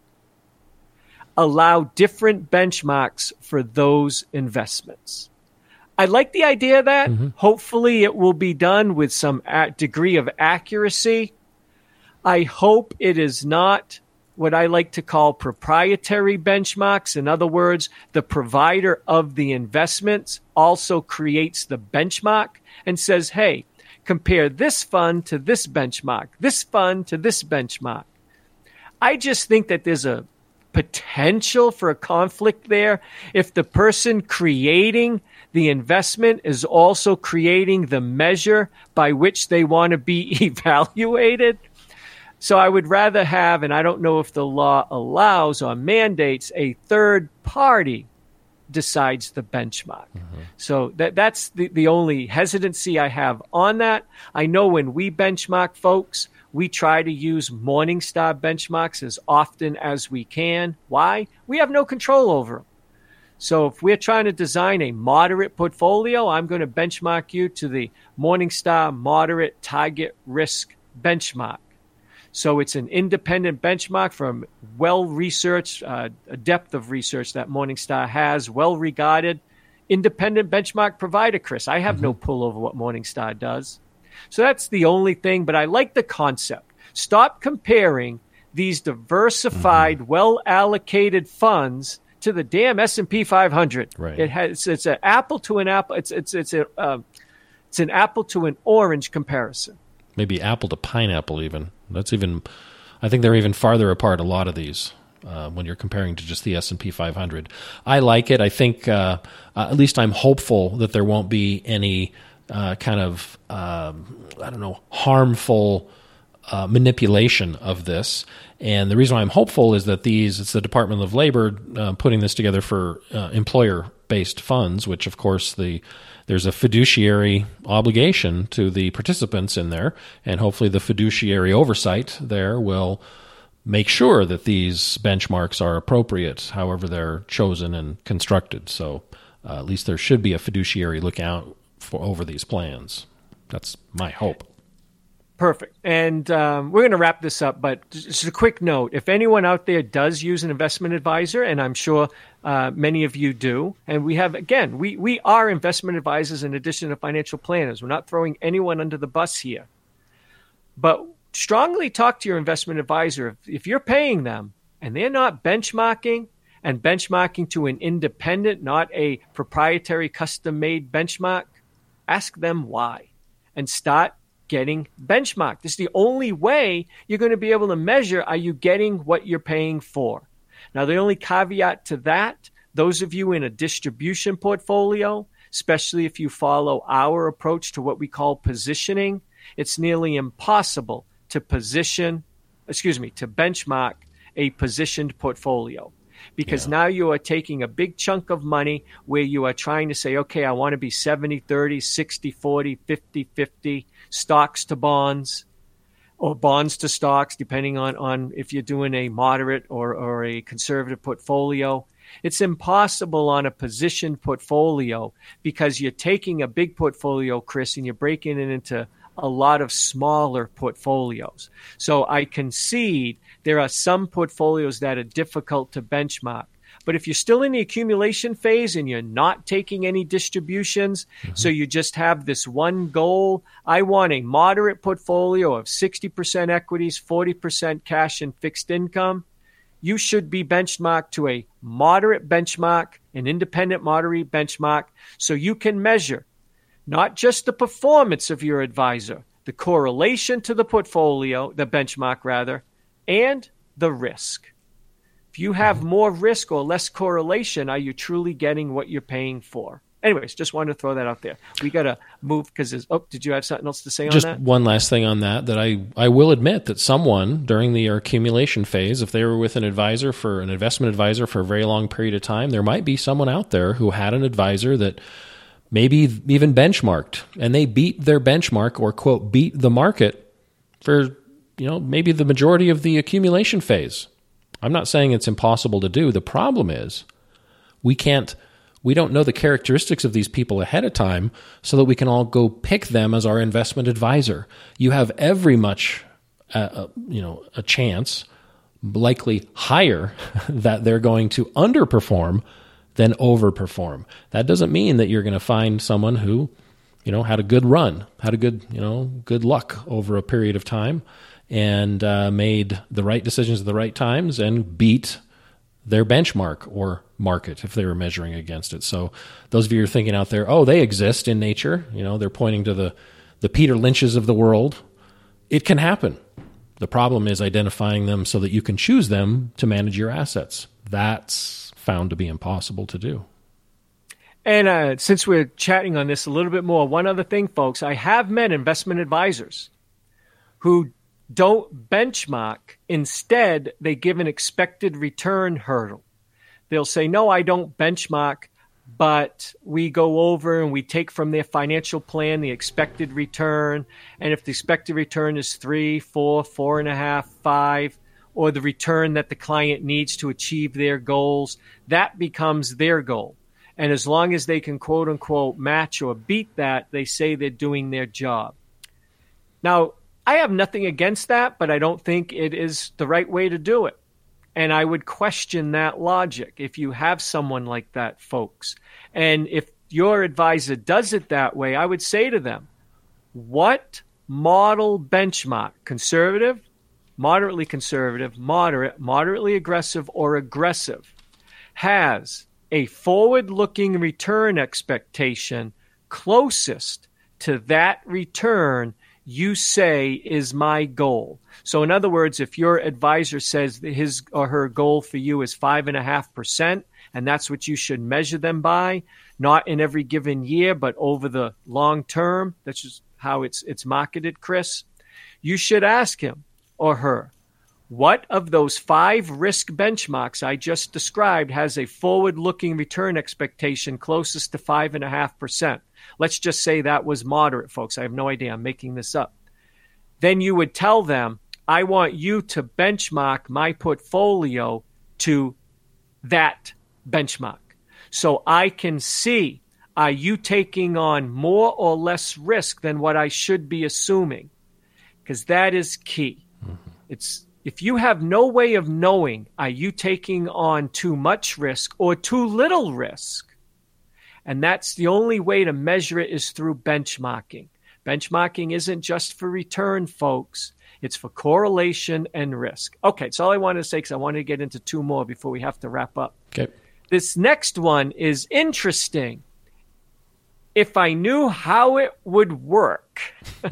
allow different benchmarks for those investments. I like the idea of that. Hopefully it will be done with some degree of accuracy. I hope it is not what I like to call proprietary benchmarks. In other words, the provider of the investments also creates the benchmark and says, hey, compare this fund to this benchmark, this fund to this benchmark. I just think that there's a potential for a conflict there if the person creating the investment is also creating the measure by which they want to be evaluated. So I would rather have, and I don't know if the law allows or mandates, a third party decides the benchmark. So that's the only hesitancy I have on that. I know when we benchmark, folks, we try to use Morningstar benchmarks as often as we can. Why? We have no control over them. So if we're trying to design a moderate portfolio, I'm going to benchmark you to the Morningstar Moderate Target Risk Benchmark. So it's an independent benchmark from well-researched, a depth of research that Morningstar has, well-regarded, independent benchmark provider, Chris. I have no pull over what Morningstar does. So that's the only thing, but I like the concept. Stop comparing these diversified, well-allocated funds to the damn S&P 500. Right. It's an apple to an apple. It's an apple to an orange comparison. Maybe apple to pineapple even. I think they're even farther apart, a lot of these, when you're comparing to just the S&P 500. I like it. I think, at least I'm hopeful that there won't be any kind of, harmful manipulation of this. And the reason why I'm hopeful is that it's the Department of Labor putting this together for employer-based funds, which, of course, there's a fiduciary obligation to the participants in there, and hopefully the fiduciary oversight there will make sure that these benchmarks are appropriate, however they're chosen and constructed. So at least there should be a fiduciary look out over these plans. That's my hope. Perfect. And we're going to wrap this up, but just a quick note. If anyone out there does use an investment advisor, and I'm sure many of you do, and we have, again, we are investment advisors in addition to financial planners. We're not throwing anyone under the bus here. But strongly talk to your investment advisor. If you're paying them and they're not benchmarking and benchmarking to an independent, not a proprietary custom-made benchmark, ask them why and start getting benchmarked. This is the only way you're going to be able to measure, are you getting what you're paying for? Now, the only caveat to that, those of you in a distribution portfolio, especially if you follow our approach to what we call positioning, it's nearly impossible to benchmark a positioned portfolio. Because now you are taking a big chunk of money where you are trying to say, okay, I want to be 70-30, 60-40, 50-50, stocks to bonds. or bonds to stocks, depending on if you're doing a moderate or a conservative portfolio. It's impossible on a positioned portfolio because you're taking a big portfolio, Chris, and you're breaking it into a lot of smaller portfolios. So I concede there are some portfolios that are difficult to benchmark. But if you're still in the accumulation phase and you're not taking any distributions, so you just have this one goal, I want a moderate portfolio of 60% equities, 40% cash and fixed income, you should be benchmarked to a moderate benchmark, an independent moderate benchmark, so you can measure not just the performance of your advisor, the correlation to the portfolio, the benchmark rather, and the risk. If you have more risk or less correlation, are you truly getting what you're paying for? Anyways, just wanted to throw that out there. We got to move because did you have something else to say on that? Just one last thing on that I will admit that someone during the accumulation phase, if they were with an investment advisor for a very long period of time, there might be someone out there who had an advisor that maybe even benchmarked, and they beat their benchmark or, quote, beat the market for, maybe the majority of the accumulation phase. I'm not saying it's impossible to do. The problem is we don't know the characteristics of these people ahead of time so that we can all go pick them as our investment advisor. You have every much, a chance, likely higher, that they're going to underperform than overperform. That doesn't mean that you're going to find someone who, had a good run, had a good, good luck over a period of time and made the right decisions at the right times and beat their benchmark or market if they were measuring against it. So those of you who are thinking out there, they exist in nature, they're pointing to the Peter Lynches of the world. It can happen. The problem is identifying them so that you can choose them to manage your assets. That's found to be impossible to do. And since we're chatting on this a little bit more, one other thing, folks, I have met investment advisors who don't benchmark. Instead, they give an expected return hurdle. They'll say, no, I don't benchmark, but we go over and we take from their financial plan the expected return. And if the expected return is 3, 4, 4.5, 5, or the return that the client needs to achieve their goals, that becomes their goal. And as long as they can, quote unquote, match or beat that, they say they're doing their job. Now, I have nothing against that, but I don't think it is the right way to do it. And I would question that logic if you have someone like that, folks. And if your advisor does it that way, I would say to them, what model benchmark, conservative, moderate, moderately aggressive, or aggressive, has a forward-looking return expectation closest to that return you say is my goal? So in other words, if your advisor says that his or her goal for you is 5.5%, and that's what you should measure them by, not in every given year, but over the long term, that's just how it's marketed, Chris, you should ask him or her, what of those 5 risk benchmarks I just described has a forward-looking return expectation closest to 5.5%? Let's just say that was moderate, folks. I have no idea. I'm making this up. Then you would tell them, I want you to benchmark my portfolio to that benchmark. So I can see, are you taking on more or less risk than what I should be assuming? Because that is key. It's if you have no way of knowing, are you taking on too much risk or too little risk? And that's the only way to measure it is through benchmarking. Benchmarking isn't just for return, folks. It's for correlation and risk. Okay, that's all I wanted to say because I wanted to get into 2 more before we have to wrap up. Okay. This next one is interesting. If I knew how it would work.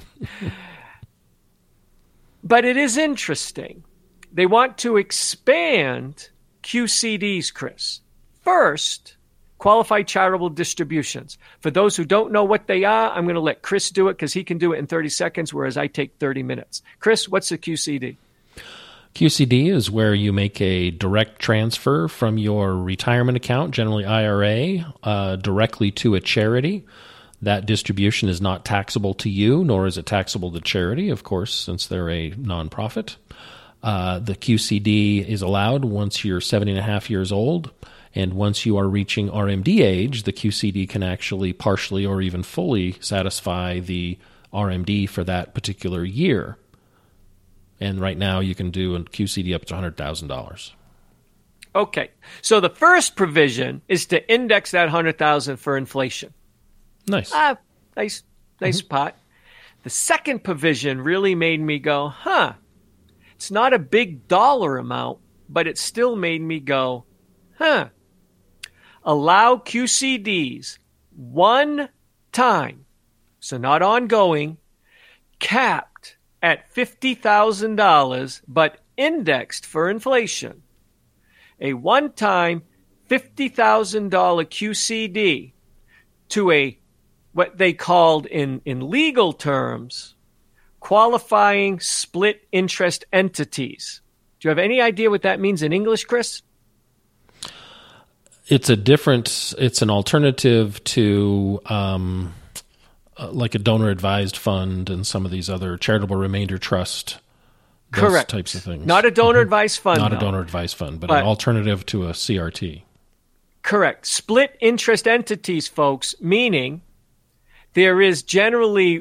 But it is interesting. They want to expand QCDs, Chris. First, qualified charitable distributions. For those who don't know what they are, I'm going to let Chris do it because he can do it in 30 seconds, whereas I take 30 minutes. Chris, what's a QCD? QCD is where you make a direct transfer from your retirement account, generally IRA, directly to a charity. That distribution is not taxable to you, nor is it taxable to charity, of course, since they're a nonprofit. The QCD is allowed once you're 70.5 years old, and once you are reaching RMD age, the QCD can actually partially or even fully satisfy the RMD for that particular year. And right now you can do a QCD up to $100,000. Okay, so the first provision is to index that $100,000 for inflation. Nice. Nice pot. The second provision really made me go, it's not a big dollar amount, but it still made me go, allow QCDs one time, so not ongoing, capped at $50,000, but indexed for inflation. A one-time $50,000 QCD to a what they called in legal terms qualifying split interest entities. Do you have any idea what that means in English, Chris? It's an alternative to like a donor advised fund and some of these other charitable remainder trust. Those Correct. Types of things. Not a donor advised fund. Not a donor advised fund, but an alternative to a CRT. Correct. Split interest entities, folks, meaning there is generally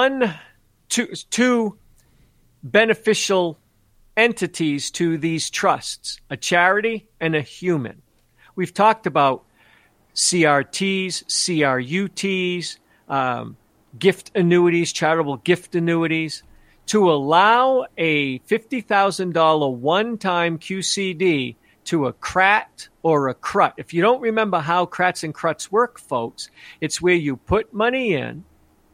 two beneficial entities to these trusts, a charity and a human. We've talked about CRTs, CRUTs, gift annuities, charitable gift annuities. To allow a $50,000 one-time QCD to a CRAT or a CRUT. If you don't remember how CRATs and CRUTs work, folks, it's where you put money in,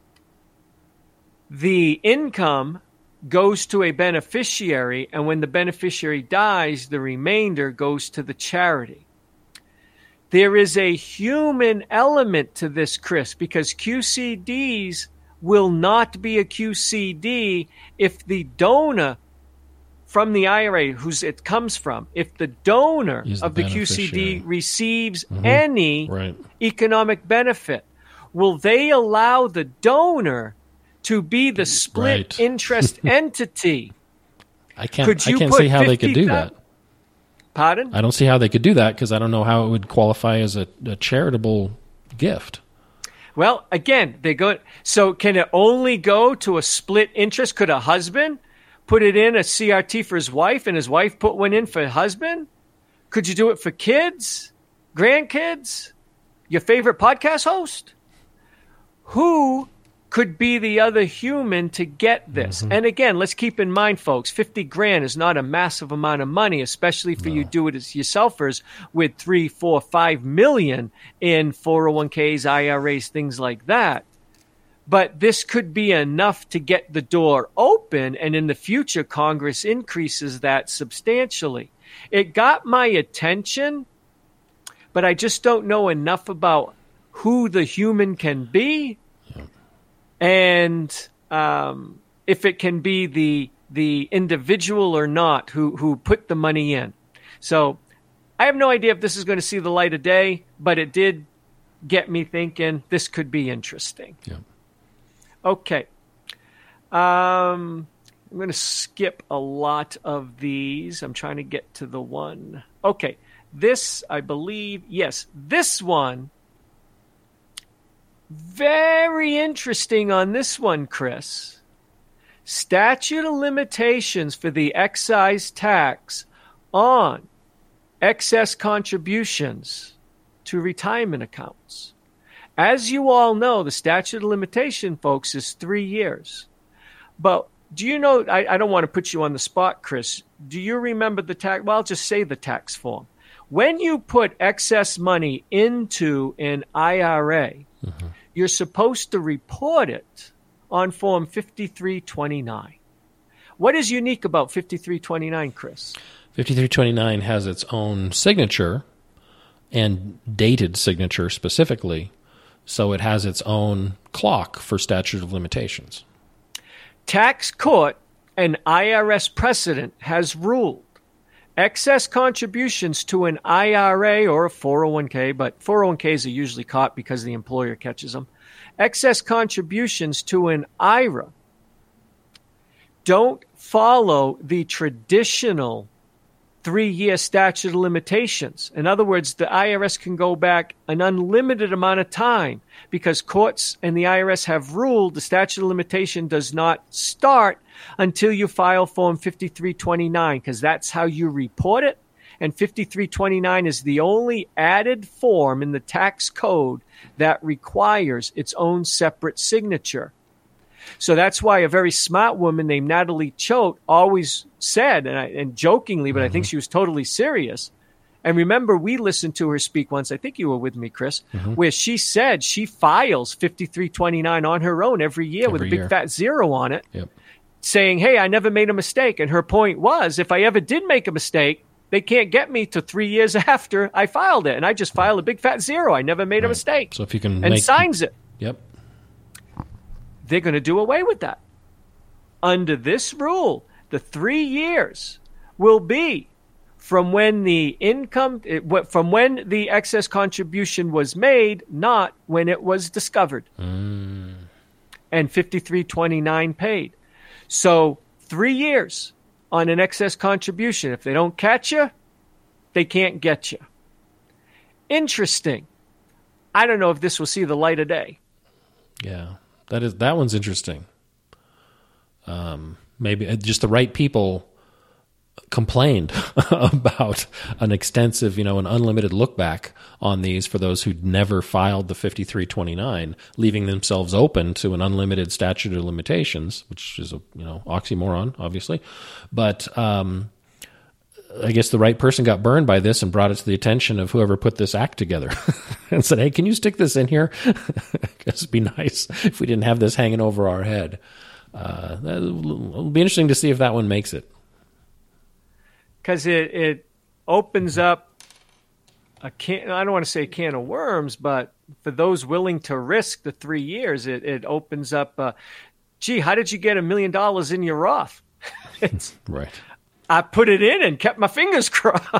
the income goes to a beneficiary, and when the beneficiary dies, the remainder goes to the charity. There is a human element to this, Chris, because QCDs will not be a QCD if the donor from the IRA, whose it comes from, if the donor of the QCD receives any economic benefit, will they allow the donor to be the split interest entity? I can't see how they could do that. Pardon? I don't see how they could do that because I don't know how it would qualify as a charitable gift. Well, again, so can it only go to a split interest? Could a husband put it in a CRT for his wife and his wife put one in for her husband? Could you do it for kids, grandkids, your favorite podcast host? Who could be the other human to get this? And again, let's keep in mind, folks, $50,000 is not a massive amount of money, especially for you do it as yourselfers with 3, 4, 5 million in 401ks, IRAs, things like that. But this could be enough to get the door open, and in the future, Congress increases that substantially. It got my attention, but I just don't know enough about who the human can be. And if it can be the individual or not who put the money in. So I have no idea if this is going to see the light of day, but it did get me thinking this could be interesting. Yeah. Okay. I'm going to skip a lot of these. I'm trying to get to the one. Okay. This, I believe, yes, this one. Very interesting on this one, Chris. Statute of limitations for the excise tax on excess contributions to retirement accounts. As you all know, the statute of limitation, folks, is 3 years. But do you know, I don't want to put you on the spot, Chris. Do you remember the tax? Well, I'll just say the tax form. When you put excess money into an IRA, you're supposed to report it on Form 5329. What is unique about 5329, Chris? 5329 has its own signature and dated signature specifically, so it has its own clock for statute of limitations. Tax court and IRS precedent has ruled excess contributions to an IRA or a 401k, but 401ks are usually caught because the employer catches them, excess contributions to an IRA don't follow the traditional 3-year statute of limitations. In other words, the IRS can go back an unlimited amount of time because courts and the IRS have ruled the statute of limitation does not start until you file Form 5329, because that's how you report it. And 5329 is the only added form in the tax code that requires its own separate signature. So that's why a very smart woman named Natalie Choate always said, and jokingly, but I think she was totally serious. And remember, we listened to her speak once. I think you were with me, Chris, where she said she files 5329 on her own every year with a big fat zero on it, saying, hey, I never made a mistake. And her point was, if I ever did make a mistake, they can't get me to 3 years after I filed it. And I just filed a big fat zero. I never made a mistake. So if you can signs it. Yep. They're going to do away with that. Under this rule, the 3 years will be from when the from when the excess contribution was made, not when it was discovered. And 5329 paid. So 3 years on an excess contribution. If they don't catch you, they can't get you. Interesting. I don't know if this will see the light of day. Yeah. That one's interesting. Maybe just the right people complained about an extensive, an unlimited look back on these for those who'd never filed the 5329, leaving themselves open to an unlimited statute of limitations, which is a oxymoron, obviously. But I guess the right person got burned by this and brought it to the attention of whoever put this act together and said, hey, can you stick this in here? It'd be nice if we didn't have this hanging over our head. It'll be interesting to see if that one makes it. Because it opens up I don't want to say a can of worms, but for those willing to risk the 3 years, it opens up, gee, how did you get $1 million in your Roth? Right. I put it in and kept my fingers crossed.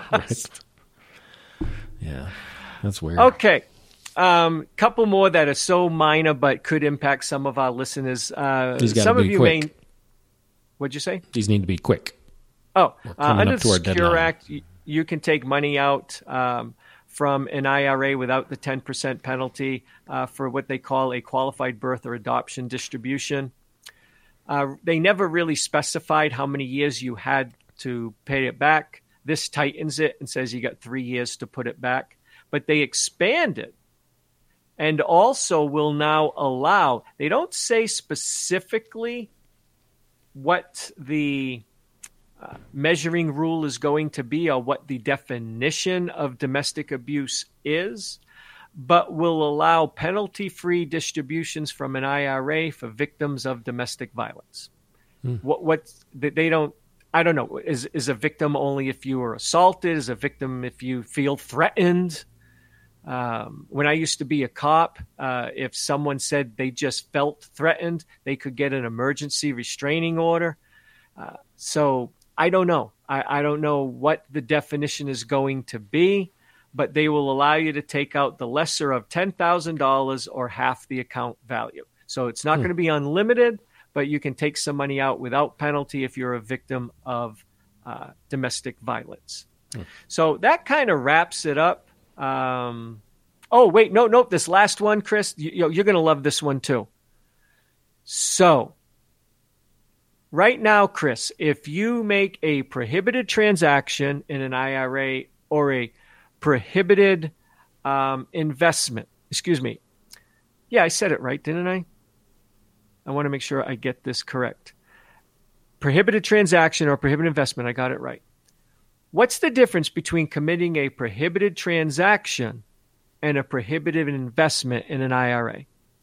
Right. Yeah, that's weird. Okay. Couple more that are so minor but could impact some of our listeners. These got to be quick. What'd you say? These need to be quick. Oh, under the Secure Act, you can take money out from an IRA without the 10% penalty for what they call a qualified birth or adoption distribution. They never really specified how many years you had to pay it back. This tightens it and says you got 3 years to put it back. But they expand it and also will now allow, they don't say specifically what the measuring rule is going to be or what the definition of domestic abuse is, but will allow penalty-free distributions from an IRA for victims of domestic violence. What they don't, I don't know, is a victim only if you were assaulted? Is a victim if you feel threatened? When I used to be a cop, if someone said they just felt threatened, they could get an emergency restraining order. So I don't know. I don't know what the definition is going to be, but they will allow you to take out the lesser of $10,000 or half the account value. So it's not going to be unlimited, but you can take some money out without penalty if you're a victim of domestic violence. So that kind of wraps it up. Oh, wait, no, this last one, Chris, you're going to love this one too. So right now, Chris, if you make a prohibited transaction in an IRA or a prohibited investment, excuse me. Yeah, I said it right, didn't I? I want to make sure I get this correct. Prohibited transaction or prohibited investment, I got it right. What's the difference between committing a prohibited transaction and a prohibited investment in an IRA?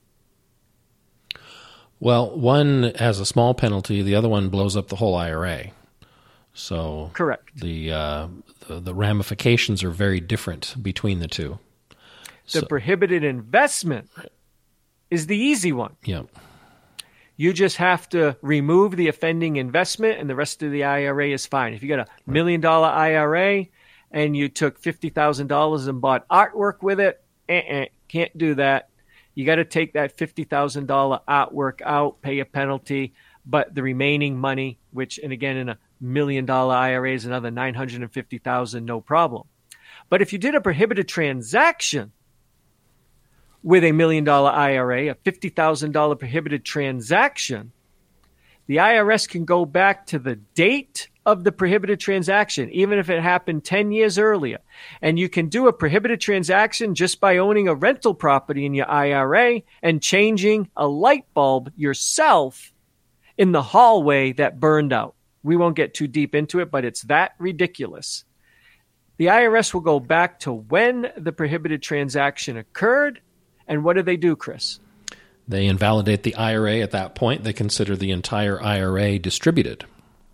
Well, one has a small penalty. The other one blows up the whole IRA. So correct. The ramifications are very different between the two. The prohibited investment is the easy one. Yeah. You just have to remove the offending investment and the rest of the IRA is fine. If you got $1 million IRA and you took $50,000 and bought artwork with it, can't do that. you got to take that $50,000 artwork out, pay a penalty, but the remaining money, which, and again, in a $1 million IRA is another $950,000, no problem. But if you did a prohibited transaction with a $1 million IRA, a $50,000 prohibited transaction, the IRS can go back to the date of the prohibited transaction, even if it happened 10 years earlier. And you can do a prohibited transaction just by owning a rental property in your IRA and changing a light bulb yourself in the hallway that burned out. We won't get too deep into it, but it's that ridiculous. The IRS will go back to when the prohibited transaction occurred. And what do, Chris? They invalidate the IRA at that point. They consider the entire IRA distributed.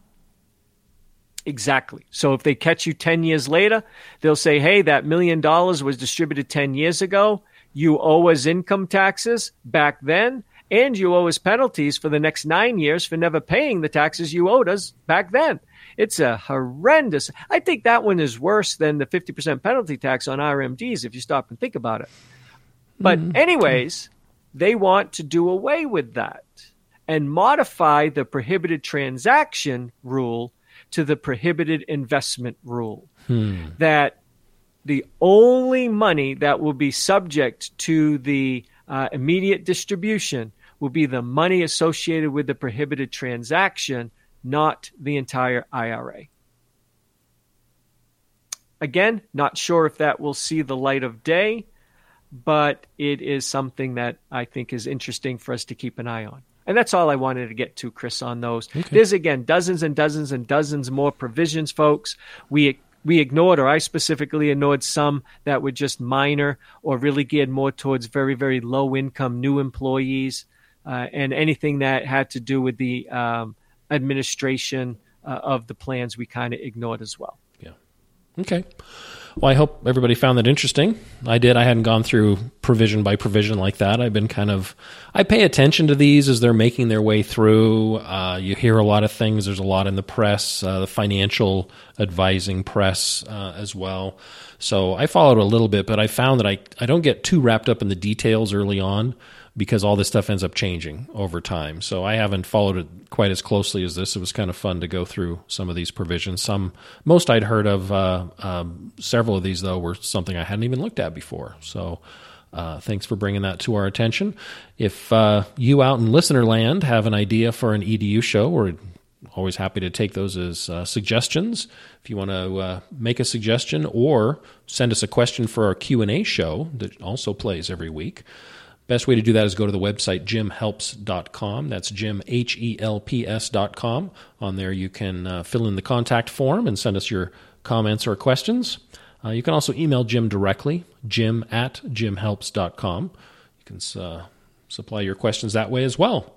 Exactly. So if they catch you 10 years later, they'll say, hey, that $1 million was distributed 10 years ago. You owe us income taxes back then, and you owe us penalties for the next 9 years for never paying the taxes you owed us back then. It's a horrendous. I think that one is worse than the 50% penalty tax on RMDs if you stop and think about it. But anyways, they want to do away with that and modify the prohibited transaction rule to the prohibited investment rule. That the only money that will be subject to the immediate distribution will be the money associated with the prohibited transaction, not the entire IRA. Again, not sure if that will see the light of day, but it is something that I think is interesting for us to keep an eye on. And that's all I wanted to get to, Chris, on those. Okay. There's, again, dozens and dozens and dozens more provisions, folks. We ignored, or I specifically ignored some that were just minor or really geared more towards very, very low-income new employees and anything that had to do with the administration of the plans we kind of ignored as well. Yeah. Okay. Well, I hope everybody found that interesting. I did. I hadn't gone through provision by provision like that. I've been I pay attention to these as they're making their way through. You hear a lot of things. There's a lot in the press, the financial advising press as well. So I followed a little bit, but I found that I don't get too wrapped up in the details early on because all this stuff ends up changing over time. So I haven't followed it quite as closely as this. It was kind of fun to go through some of these provisions. Most I'd heard of. Several of these, though, were something I hadn't even looked at before. So thanks for bringing that to our attention. If you out in listener land have an idea for an EDU show, we're always happy to take those as suggestions. If you want to make a suggestion or send us a question for our Q&A show that also plays every week, best way to do that is go to the website jimhelps.com. That's Jim, HELPS.com. On there you can fill in the contact form and send us your comments or questions. You can also email Jim directly, jim@jimhelps.com. You can supply your questions that way as well.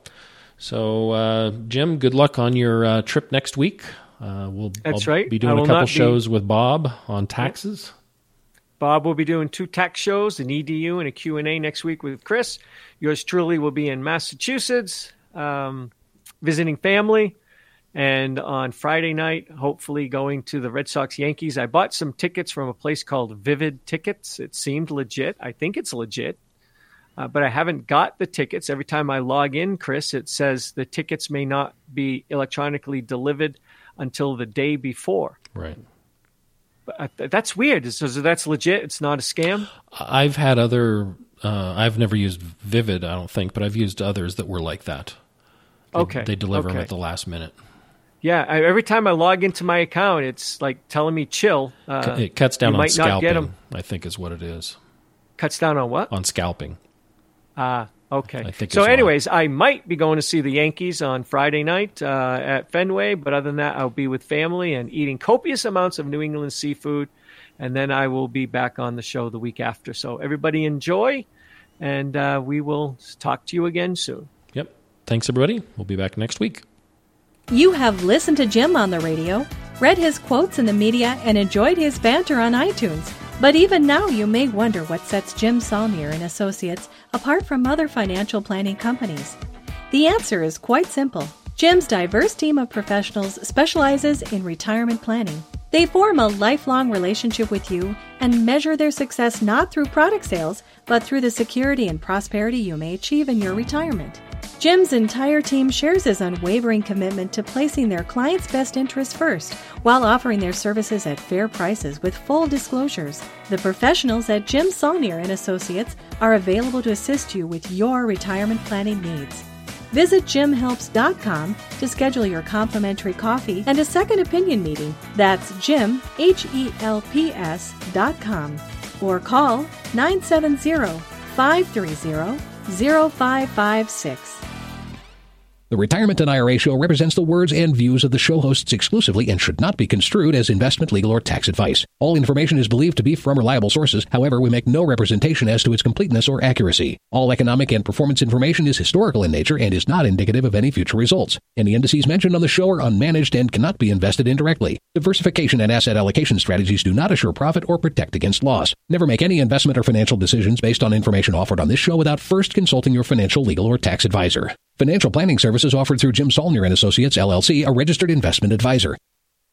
So, Jim, good luck on your trip next week. I'll be doing a couple shows with Bob on taxes. Bob will be doing 2 tax shows, an EDU and a Q&A next week with Chris. Yours truly will be in Massachusetts, visiting family. And on Friday night, hopefully going to the Red Sox Yankees. I bought some tickets from a place called Vivid Tickets. It seemed legit. I think it's legit. But I haven't got the tickets. Every time I log in, Chris, it says the tickets may not be electronically delivered until the day before. Right. But that's weird. So that's legit? It's not a scam? I've had other... I've never used Vivid, I don't think, but I've used others that were like that. They deliver them at the last minute. Yeah, every time I log into my account, it's like telling me chill. It cuts down on scalping, I think is what it is. Cuts down on what? On scalping. Okay. So anyways, I might be going to see the Yankees on Friday night at Fenway, but other than that, I'll be with family and eating copious amounts of New England seafood, and then I will be back on the show the week after. So everybody enjoy, and we will talk to you again soon. Yep. Thanks, everybody. We'll be back next week. You have listened to Jim on the radio, read his quotes in the media, and enjoyed his banter on iTunes. But even now you may wonder what sets Jim Saulnier and Associates apart from other financial planning companies. The answer is quite simple. Jim's diverse team of professionals specializes in retirement planning. They form a lifelong relationship with you and measure their success not through product sales, but through the security and prosperity you may achieve in your retirement. Jim's entire team shares his unwavering commitment to placing their clients' best interests first, while offering their services at fair prices with full disclosures. The professionals at Jim Saulnier & Associates are available to assist you with your retirement planning needs. Visit jimhelps.com to schedule your complimentary coffee and a second opinion meeting. That's jimhelps.com. Or call 970-530-0556. The Retirement and IRA Show represents the words and views of the show hosts exclusively and should not be construed as investment, legal, or tax advice. All information is believed to be from reliable sources. However, we make no representation as to its completeness or accuracy. All economic and performance information is historical in nature and is not indicative of any future results. Any indices mentioned on the show are unmanaged and cannot be invested indirectly. Diversification and asset allocation strategies do not assure profit or protect against loss. Never make any investment or financial decisions based on information offered on this show without first consulting your financial, legal, or tax advisor. Financial planning services offered through Jim Saulnier & Associates, LLC, a registered investment advisor.